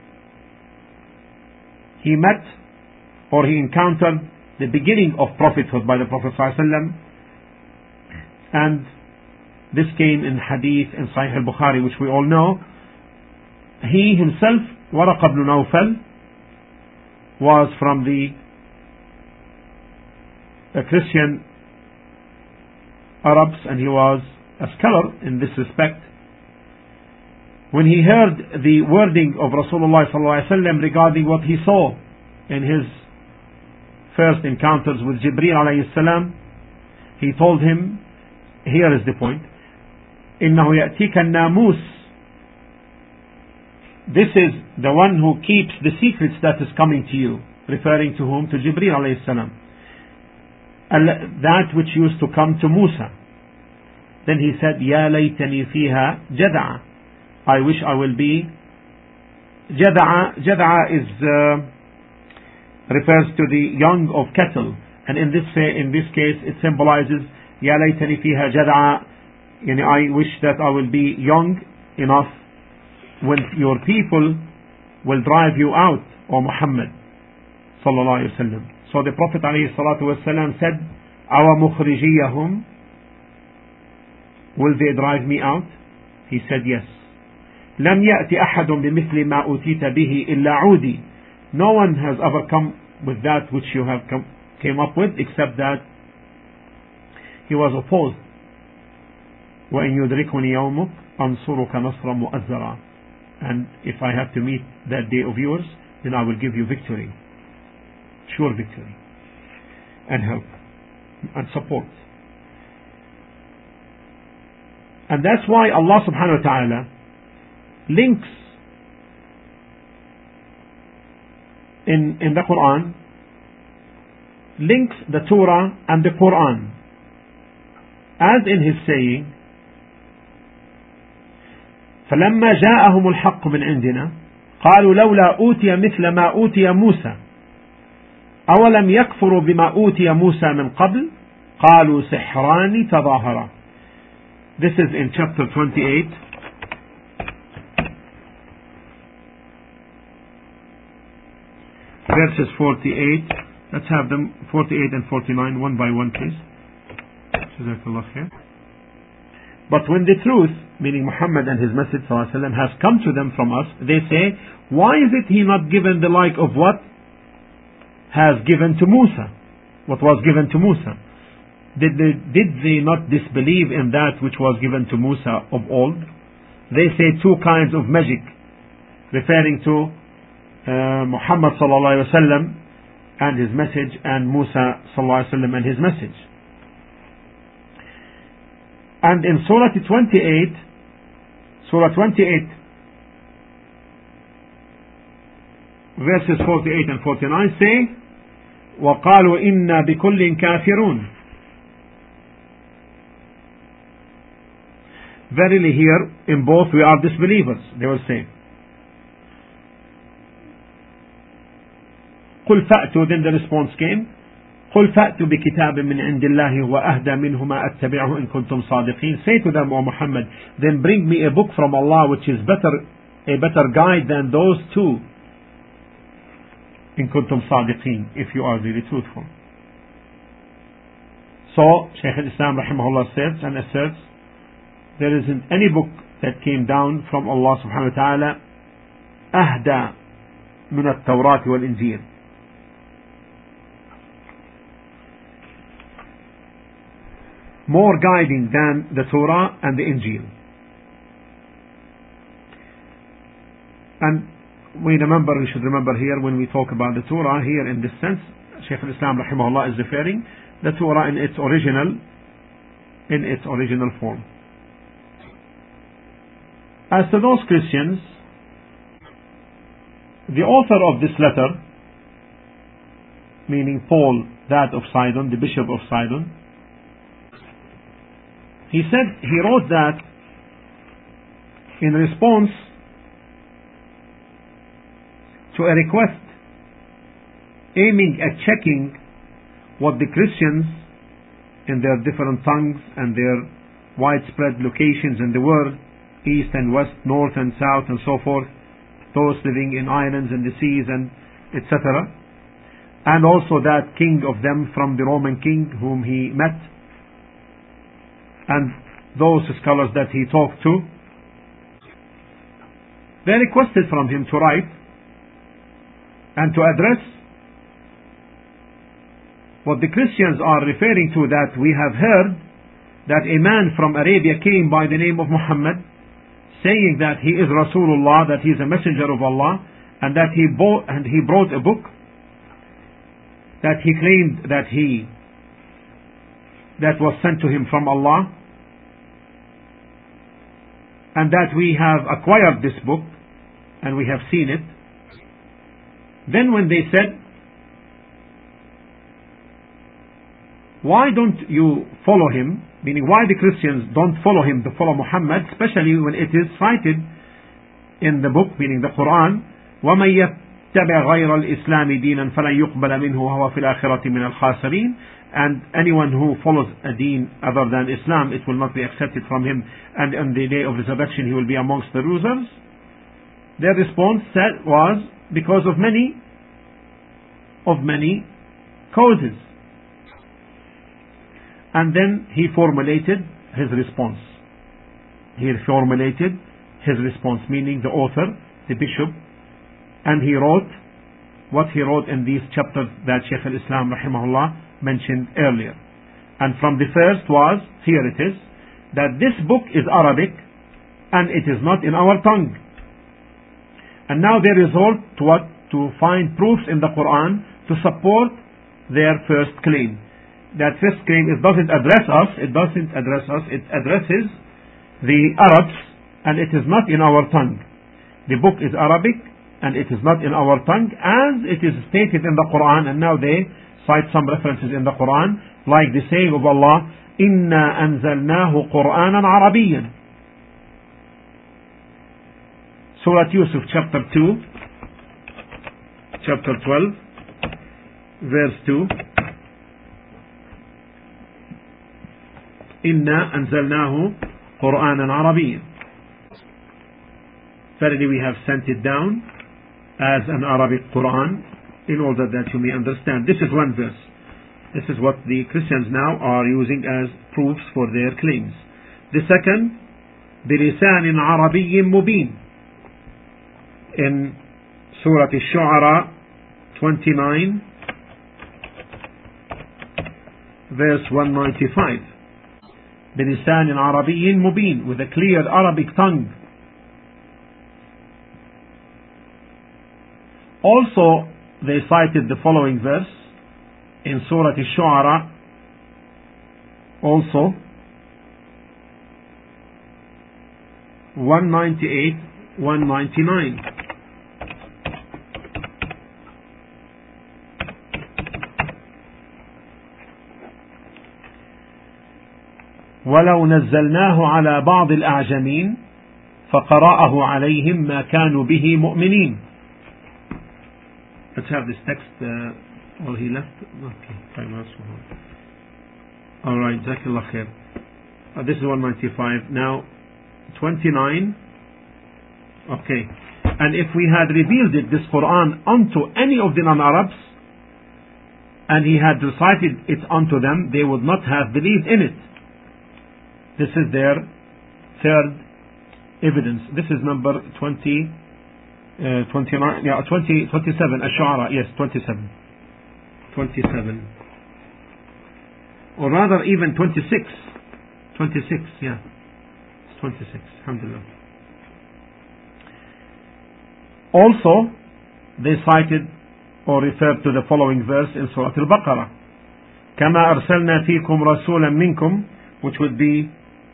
He met, or he encountered, the beginning of prophethood by the Prophet ﷺ, and this came in hadith in Sahih al-Bukhari, which we all know. He himself, Waraq ibn Nawfal, was from the uh, Christian Arabs, and he was a scholar in this respect. When he heard the wording of Rasulullah sallallahu alaihi wasallam regarding what he saw in his first encounters with Jibreel alayhi salam, he told him, here is the point, إِنَّهُ يَأْتِيكَ النَّامُوس. This is the one who keeps the secrets that is coming to you, referring to whom? To Jibreel alayhi salam. That which used to come to Musa. Then he said, يَا لَيْتَنِي فِيهَا جَدَعَ. I wish I will be Jada'a. Jada'a is uh, refers to the young of cattle, and in this in this case it symbolizes Ya laytani fiha jada'a. Yani I wish that I will be young enough when your people will drive you out, O Muhammad sallallahu alaihi wasallam. So the Prophet alayhi salatu wasallam said, Awa mukhrijiyahum, will they drive me out? He said yes. لم يأتي أحد بمثل ما أوتيت به إلا عودي. No one has ever come with that which you have come, came up with, except that he was opposed. وإن يدركني يومك أنصرك نصرا مؤزرا. And if I have to meet that day of yours, then I will give you victory, sure victory, and help and support. And that's why Allah subhanahu wa ta'ala links in, in the Quran, links the Torah and the Quran, as in his saying, فَلَمَّا جَاءَهُمُ الْحَقُّ مِنْ عِنْدِنَا, قالوا لولا أوتي مثل ما أوتي موسى أولم يكفروا بما أوتي موسى من قبل قالوا سحران تظاهرا. This is in chapter twenty-eight, verses forty-eight. Let's have them forty-eight and forty-nine one by one, please. But when the truth, meaning Muhammad and his message sallallahu alaihi wasallam, has come to them from us, they say, why is it he not given the like of what has given to Musa? What was given to Musa? Did they, did they not disbelieve in that which was given to Musa of old? They say two kinds of magic, referring to uh, Muhammad sallallahu alaihi wasallam and his message, and Musa sallallahu alaihi wasallam and his message. And in Surah twenty-eight, Surah twenty-eight, verses forty-eight and forty-nine say, وَقَالُوا إِنَّا بِكُلٍّ كَافِرُونَ. Verily here, in both we are disbelievers, they will say. قُلْ فَأْتُوا, then the response came, قُلْ فَأْتُوا بِكِتَابٍ مِّنْ عِنْدِ اللَّهِ وَأَهْدَى مِنْهُ مَا أَتَّبِعُهُ إِن كُنْتُمْ صَادِقِينَ. Say to them, O Muhammad, then bring me a book from Allah which is better, a better guide than those two, إِن كُنْتُمْ صَادِقِينَ, if you are really truthful. So, Shaykh al-Islam rahimahullah says and asserts, there isn't any book that came down from Allah subhanahu wa ta'ala أهدى من التوراة والإنجيل, more guiding than the Torah and the Injil. And we remember, we should remember here when we talk about the Torah here in this sense, Shaykh al-Islam rahimahullah is referring the Torah in its original, in its original form. As to those Christians, the author of this letter, meaning Paul, that of Sidon, the bishop of Sidon, he said, he wrote that in response to a request aiming at checking what the Christians in their different tongues and their widespread locations in the world, east and west, north and south and so forth, those living in islands and the seas and et cetera, and also that king of them from the Roman king whom he met, and those scholars that he talked to, they requested from him to write and to address what the Christians are referring to, that we have heard that a man from Arabia came by the name of Muhammad, saying that he is Rasulullah, that he is a messenger of Allah, and that he bought and he brought a book that he claimed that he that was sent to him from Allah, and that we have acquired this book and we have seen it. Then when they said, why don't you follow him, meaning why the Christians don't follow him to follow Muhammad, especially when it is cited in the book, meaning the Quran, وَمَنْ يَتَّبِعْ غَيْرَ الْإِسْلَامِ دِينًا فَلَنْ يُقْبَلَ مِنْهُ وَهُوَ فِي الْآخِرَةِ مِنَ الْخَاسِرِينَ. And anyone who follows a deen other than Islam, it will not be accepted from him, and on the day of resurrection he will be amongst the losers. Their response said was because of many of many causes. And then he formulated his response. He formulated his response, meaning the author, the bishop, and he wrote what he wrote in these chapters that Shaykh al-Islam rahimahullah mentioned earlier. And from the first was, here it is, that this book is Arabic and it is not in our tongue. And now they resort to what? To find proofs in the Quran to support their first claim. That first claim, it doesn't address us, it doesn't address us, it addresses the Arabs, and it is not in our tongue. The book is Arabic and it is not in our tongue, as it is stated in the Quran. And now they cite some references in the Quran, like the saying of Allah, إِنَّا أَنزَلْنَاهُ قُرْآنًا عَرَبِيًّا. Surah Yusuf, chapter two, chapter twelve, verse two. Inna anzalnahu Qur'anan Arabiyyan. Verily we have sent it down as an Arabic Quran in order that you may understand. This is one verse. This is what the Christians now are using as proofs for their claims. The second, بِلِسَانٍ عَرَبِيٍّ مُبِينٍ, in Surah Al-Shu'ara twenty-nine, verse one ninety-five. بِلِسَانٍ عَرَبِيٍّ مُبِينٍ, with a clear Arabic tongue. Also, they cited the following verse in Surah Al-Shu'ara, also one ninety-eight, one ninety-nine. ولو نزلناه على بعض الأعجمين فقرأه عليهم ما كانوا به مؤمنين. Let's have this text. Uh, well, he left. Okay, time out. All right, Jazakallah khair. Uh, this is one ninety-five. Now, twenty-nine. Okay. And if we had revealed it, this Quran, unto any of the non-Arabs, and he had recited it unto them, they would not have believed in it. This is their third evidence. This is number twenty, uh, twenty-nine, yeah, twenty, twenty-seven, Ash-Shu'ara, yes, twenty-seven. twenty-seven. Or rather even twenty-six. twenty-six, yeah. It's twenty-six, alhamdulillah. Also, they cited or referred to the following verse in Surah Al-Baqarah. كَمَا أَرْسَلْنَا فِيكُمْ رَسُولًا مِنْكُمْ, which would be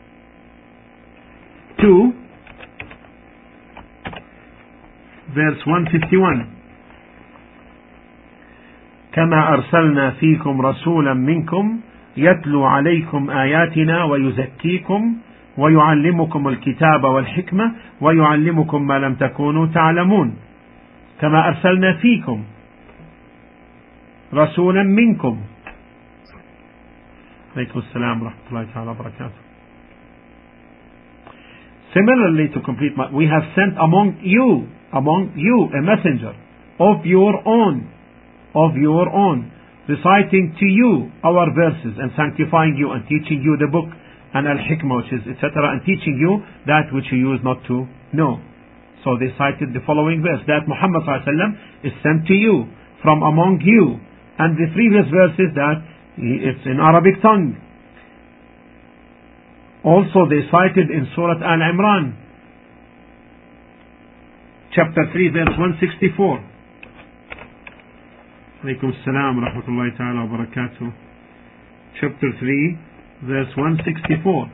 two, verse one fifty-one. كما أرسلنا فيكم رسولا منكم يتلو عليكم آياتنا ويزكيكم ويعلمكم الكتاب والحكمة ويعلمكم ما لم تكونوا تعلمون. كما أرسلنا فيكم رسولا منكم. عليكم السلام ورحمة الله تعالى وبركاته. Similarly, to complete my, we have sent among you, among you, a messenger of your own, of your own, reciting to you our verses and sanctifying you and teaching you the book and al-hikmah, which is et cetera, and teaching you that which you used not to know. So they cited the following verse, that Muhammad sallallahu alaihi wasallam is sent to you from among you, and the previous verses that it's in Arabic tongue. Also they cited in Surah Al-Imran, chapter three, verse one sixty-four. Alaykum as-salam wa rahmatullahi ta'ala wa barakatuh. Chapter three, verse one sixty-four.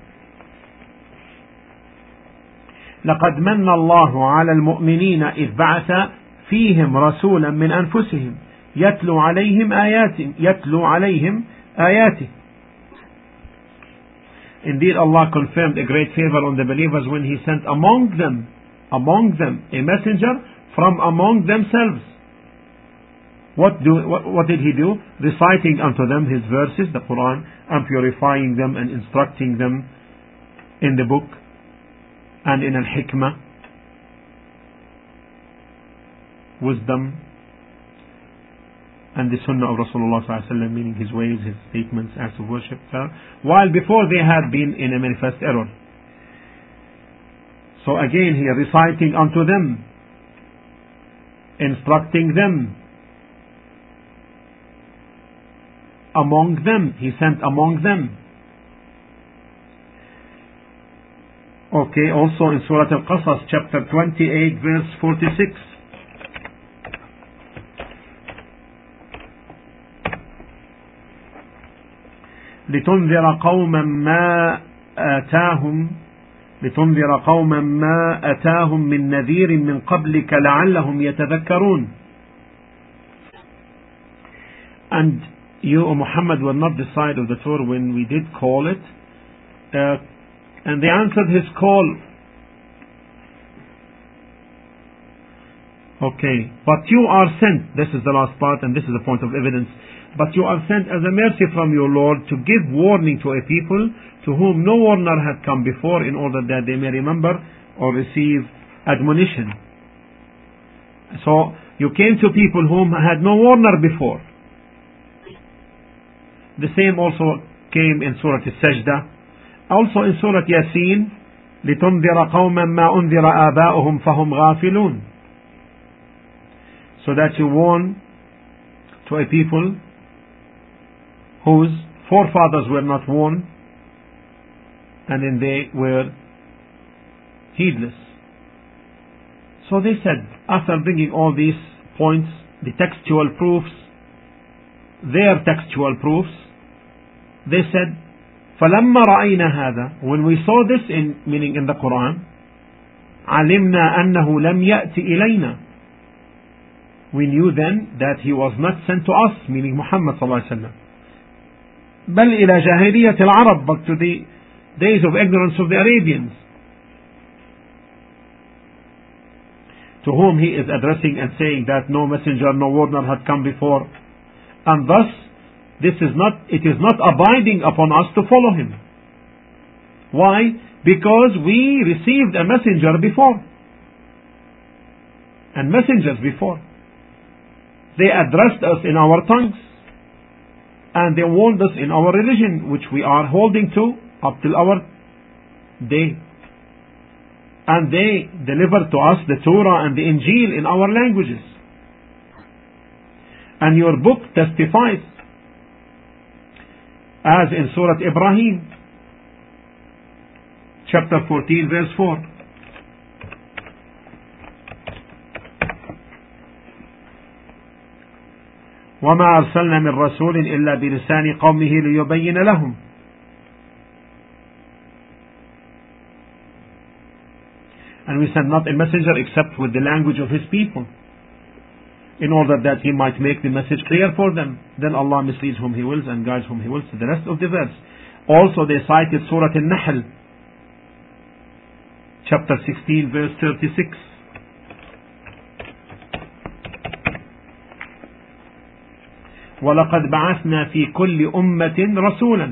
لقد من الله على المؤمنين إذ بعث فيهم رسولا من أنفسهم يتلو عليهم آيات يتلو عليهم آياته. Indeed, Allah confirmed a great favor on the believers when He sent among them, among them, a messenger from among themselves. What do what, what did He do? Reciting unto them His verses, the Quran, and purifying them and instructing them in the book and in al-hikmah, wisdom, and the sunnah of Rasulullah sallallahu alaihi wasallam, meaning his ways, his statements, acts of worship, while before they had been in a manifest error. So again here, reciting unto them, instructing them, among them, he sent among them. Okay, also in Surah Al-Qasas, chapter twenty-eight, verse forty-six. لتنذر قوما ما آتاهم لتنذر قوما ما أتاهم من نذير من قبلك لعلهم يتذكرون. And you, O Muhammad, were not the side of the Torah when we did call it, uh, and they answered his call Okay, but you are sent, this is the last part and this is the point of evidence, but you are sent as a mercy from your Lord to give warning to a people to whom no warner had come before, in order that they may remember or receive admonition. So you came to people whom had no warner before. The same also came in Surah Al-Sajdah, also in Surah Yasin, لِتُنْذِرَ قَوْمًا مَا أُنْذِرَ آبَاؤُهُمْ فَهُمْ غَافِلُونَ, so that you warn to a people whose forefathers were not warned, and then they were heedless. So they said, after bringing all these points, the textual proofs, their textual proofs, they said, فَلَمَّا رَأَيْنَا هَذَا, when we saw this, in meaning in the Quran, عَلِمْنَا أَنَّهُ لَمْ يَأْتِ إِلَيْنَا, we knew then that he was not sent to us, meaning Muhammad sallallahu alaihi wasallam, بَلْ إِلَى جَاهِلِيَّةِ الْعَرَبِ, but to the days of ignorance of the Arabians, to whom he is addressing and saying that no messenger, no warner had come before, and thus this is not, it is not abiding upon us to follow him. Why? Because we received a messenger before, and messengers before. They addressed us in our tongues, and they warned us in our religion, which we are holding to up till our day. And they delivered to us the Torah and the Injil in our languages. And your book testifies, as in Surah Ibrahim, chapter fourteen, verse four. وَمَا أَرْسَلْنَا مِنْ رَسُولٍ إِلَّا بِلِسَانِ قَوْمِهِ لِيُبَيِّنَ لَهُمْ. And we send not a messenger except with the language of his people, in order that he might make the message clear for them. Then Allah misleads whom he wills and guides whom he wills. To the rest of the verse. Also they cited Surah Al-Nahl, chapter sixteen, verse thirty-six. وَلَقَدْ بَعَثْنَا فِي كُلِّ أُمَّةٍ رَسُولًا.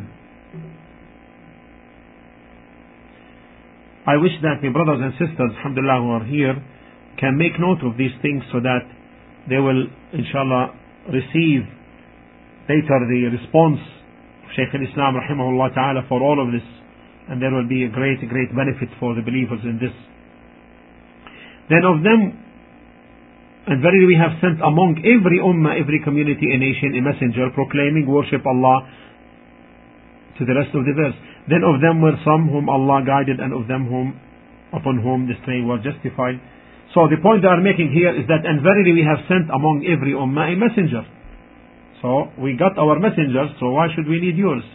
I wish that my brothers and sisters, alhamdulillah, who are here, can make note of these things, so that they will, inshallah, receive later the response of Shaykh al-Islam rahimahullah ta'ala for all of this, and there will be a great, great benefit for the believers in this. Then of them, and verily we have sent among every ummah, every community, a nation, a messenger, proclaiming worship Allah, to the rest of the verse. Then of them were some whom Allah guided, and of them whom upon whom the straying was justified. So the point they are making here is that, and verily we have sent among every ummah a messenger. So we got our messengers, so why should we need yours?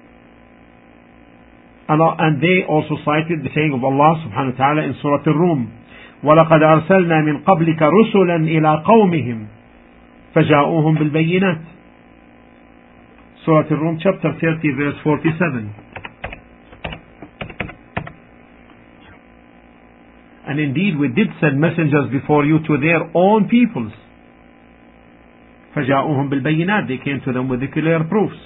And they also cited the saying of Allah subhanahu wa ta'ala in Surah Al-Rum, وَلَقَدْ أَرْسَلْنَا مِنْ قَبْلِكَ رُسُلًا إِلَىٰ قَوْمِهِمْ فَجَاءُوهُمْ بِالْبَيِّنَاتِ. Surah Al-Rum, chapter thirty, verse forty-seven. And indeed we did send messengers before you to their own peoples. فَجَاءُوهُمْ بِالْبَيِّنَاتِ, they came to them with the clear proofs.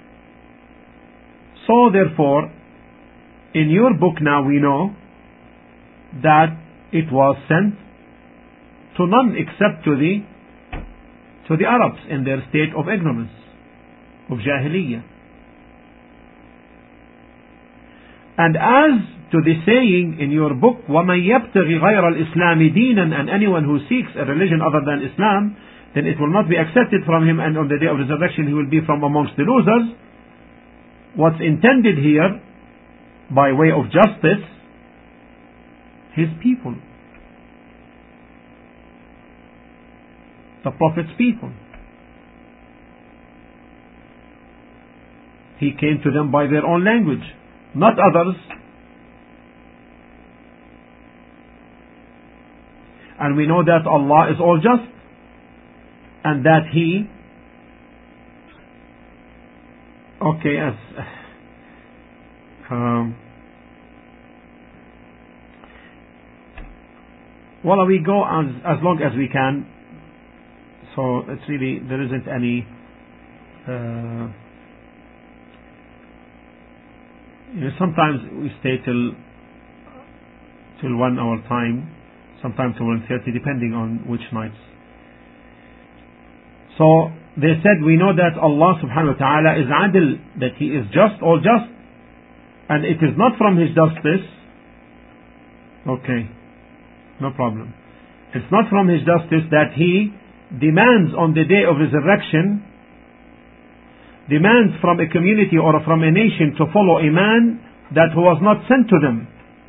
So therefore, in your book now we know that it was sent to none except to the to the Arabs in their state of ignorance, of Jahiliyyah. And as to the saying in your book, وَمَنْ يَبْتَغِ غَيْرَ الْإِسْلَامِ دِينًا, and anyone who seeks a religion other than Islam, then it will not be accepted from him, and on the day of resurrection he will be from amongst the losers. What's intended here, by way of justice, his people, the Prophet's people. He came to them by their own language, not others. And we know that Allah is all just, and that He, okay, as um, well, we go as, as long as we can. So it's really, there isn't any uh, you know, sometimes we stay till till one hour time, sometimes till one thirty, depending on which nights. So they said, we know that Allah subhanahu wa ta'ala is adil, that He is just, all just, and it is not from His justice. Okay, no problem. It's not from His justice that He demands on the day of resurrection, demands from a community or from a nation to follow a man that was not sent to them,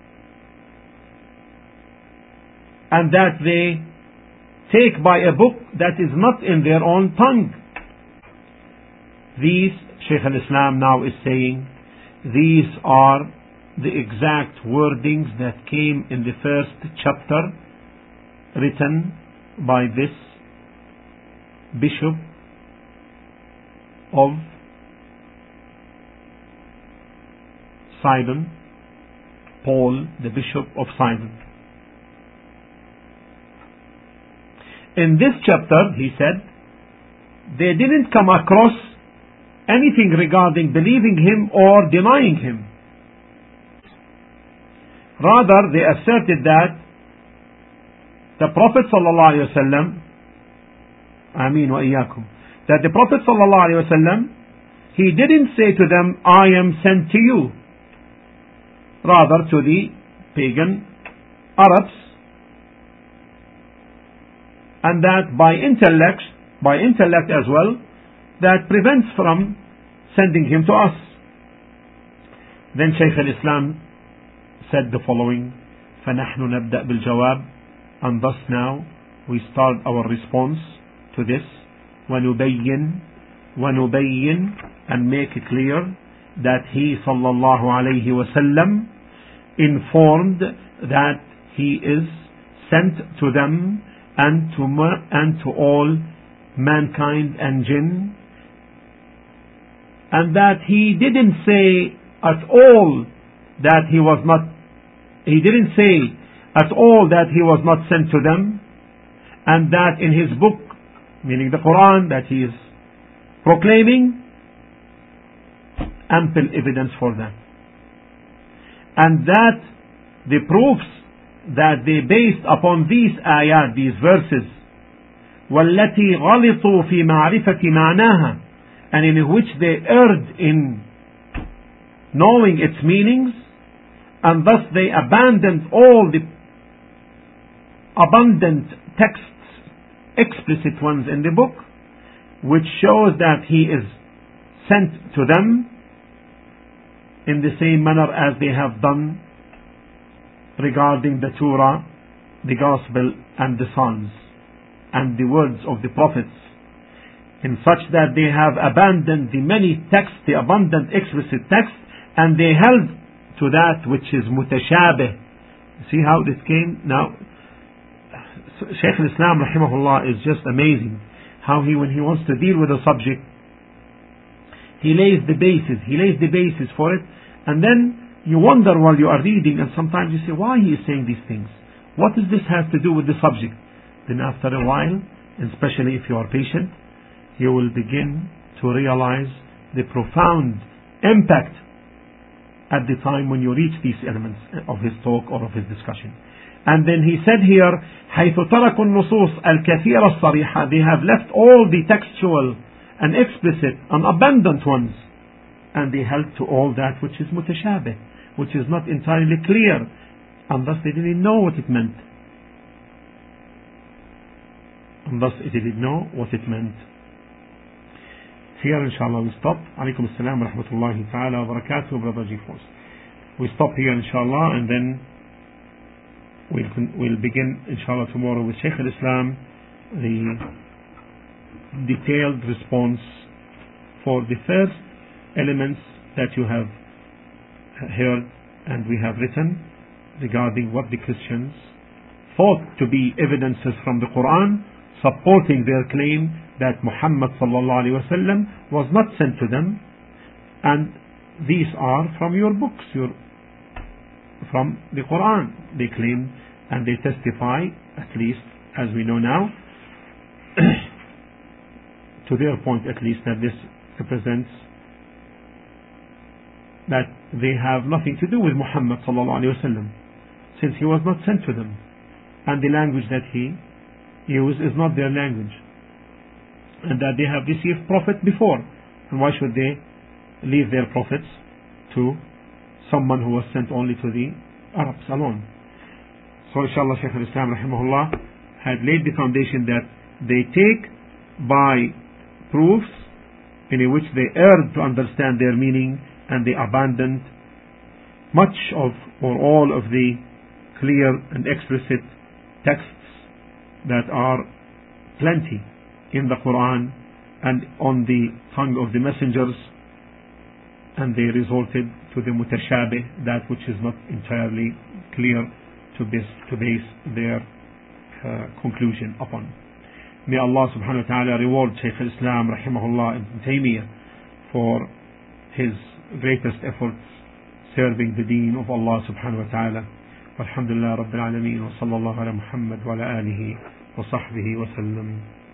and that they take by a book that is not in their own tongue. These, Shaykh al-Islam now is saying, these are the exact wordings that came in the first chapter written by this bishop of Sidon, Paul, the bishop of Sidon. In this chapter, he said, they didn't come across anything regarding believing him or denying him. Rather, they asserted that the Prophet sallallahu alaihi wasallam, Ameen wa iyyakum, that the Prophet sallallahu alaihi wasallam, he didn't say to them, I am sent to you. Rather, to the pagan Arabs, and that by intellect, by intellect as well, that prevents from sending him to us. Then Shaykh al-Islam said the following, فَنَحْنُ نَبْدَأ بِالْجَوَابِ, and thus now we start our response to this, وَنُبَيِّن وَنُبَيِّن, and make it clear that he sallallahu alayhi wasallam informed that he is sent to them and to and to all mankind and jinn, and that he didn't say at all that he was not he didn't say at all that he was not sent to them, and that in his book, meaning the Quran, that he is proclaiming ample evidence for that, and that the proofs that they based upon these ayat, these verses, وَالَّتِي غَلِطُوا فِي مَعْرِفَةِ مَعْنَاهَا, and in which they erred in knowing its meanings, and thus they abandoned all the abundant texts, explicit ones in the book, which shows that he is sent to them in the same manner as they have done regarding the Torah, the Gospel, and the Psalms, and the words of the prophets, in such that they have abandoned the many texts, the abundant explicit texts, and they held to that which is mutashabih. See how this came? Now, Shaykh al-Islam rahimahullah is just amazing how he, when he wants to deal with a subject, he lays the basis, he lays the basis for it, and then you wonder while you are reading, and sometimes you say, why he is saying these things? What does this have to do with the subject? Then after a while, and especially if you are patient, you will begin to realize the profound impact at the time when you reach these elements of his talk or of his discussion. And then he said here, حيث تركوا النصوص الكثيرة الصريحة, they have left all the textual and explicit and abundant ones, and they held to all that which is mutashabih, which is not entirely clear, and thus they didn't know what it meant. And thus they didn't know what it meant. Here inshallah we stop. Alaikum assalam wa rahmatullahi ta'ala wa barakatuh, brother G-Force. We stop here inshallah, and then we'll, we'll begin inshallah tomorrow with Shaykh al-Islam, the detailed response for the first elements that you have heard and we have written regarding what the Christians thought to be evidences from the Quran supporting their claim that Muhammad sallallahu alaihi wasallam was not sent to them, and these are from your books, your from the Quran. They claim and they testify, at least as we know now, to their point at least, that this represents that they have nothing to do with Muhammad sallallahu alaihi wasallam, since he was not sent to them, and the language that he used is not their language, and that they have received prophet before, and why should they leave their prophets to someone who was sent only to the Arabs alone? So inshallah Shaykh al-Islam rahimahullah had laid the foundation that they take by proofs in which they erred to understand their meaning, and they abandoned much of or all of the clear and explicit texts that are plenty in the Quran and on the tongue of the messengers, and they resorted to the mutashabih, that which is not entirely clear, to base, to base their uh, conclusion upon. May Allah subhanahu wa ta'ala reward Shaykh al-Islam rahimahullah Ibn Taymiyyah for his greatest efforts serving the deen of Allah subhanahu wa ta'ala. Walhamdulillah Rabbil Alameen, wa sallallahu ala Muhammad wa ala alihi wa sahbihi wa sallam.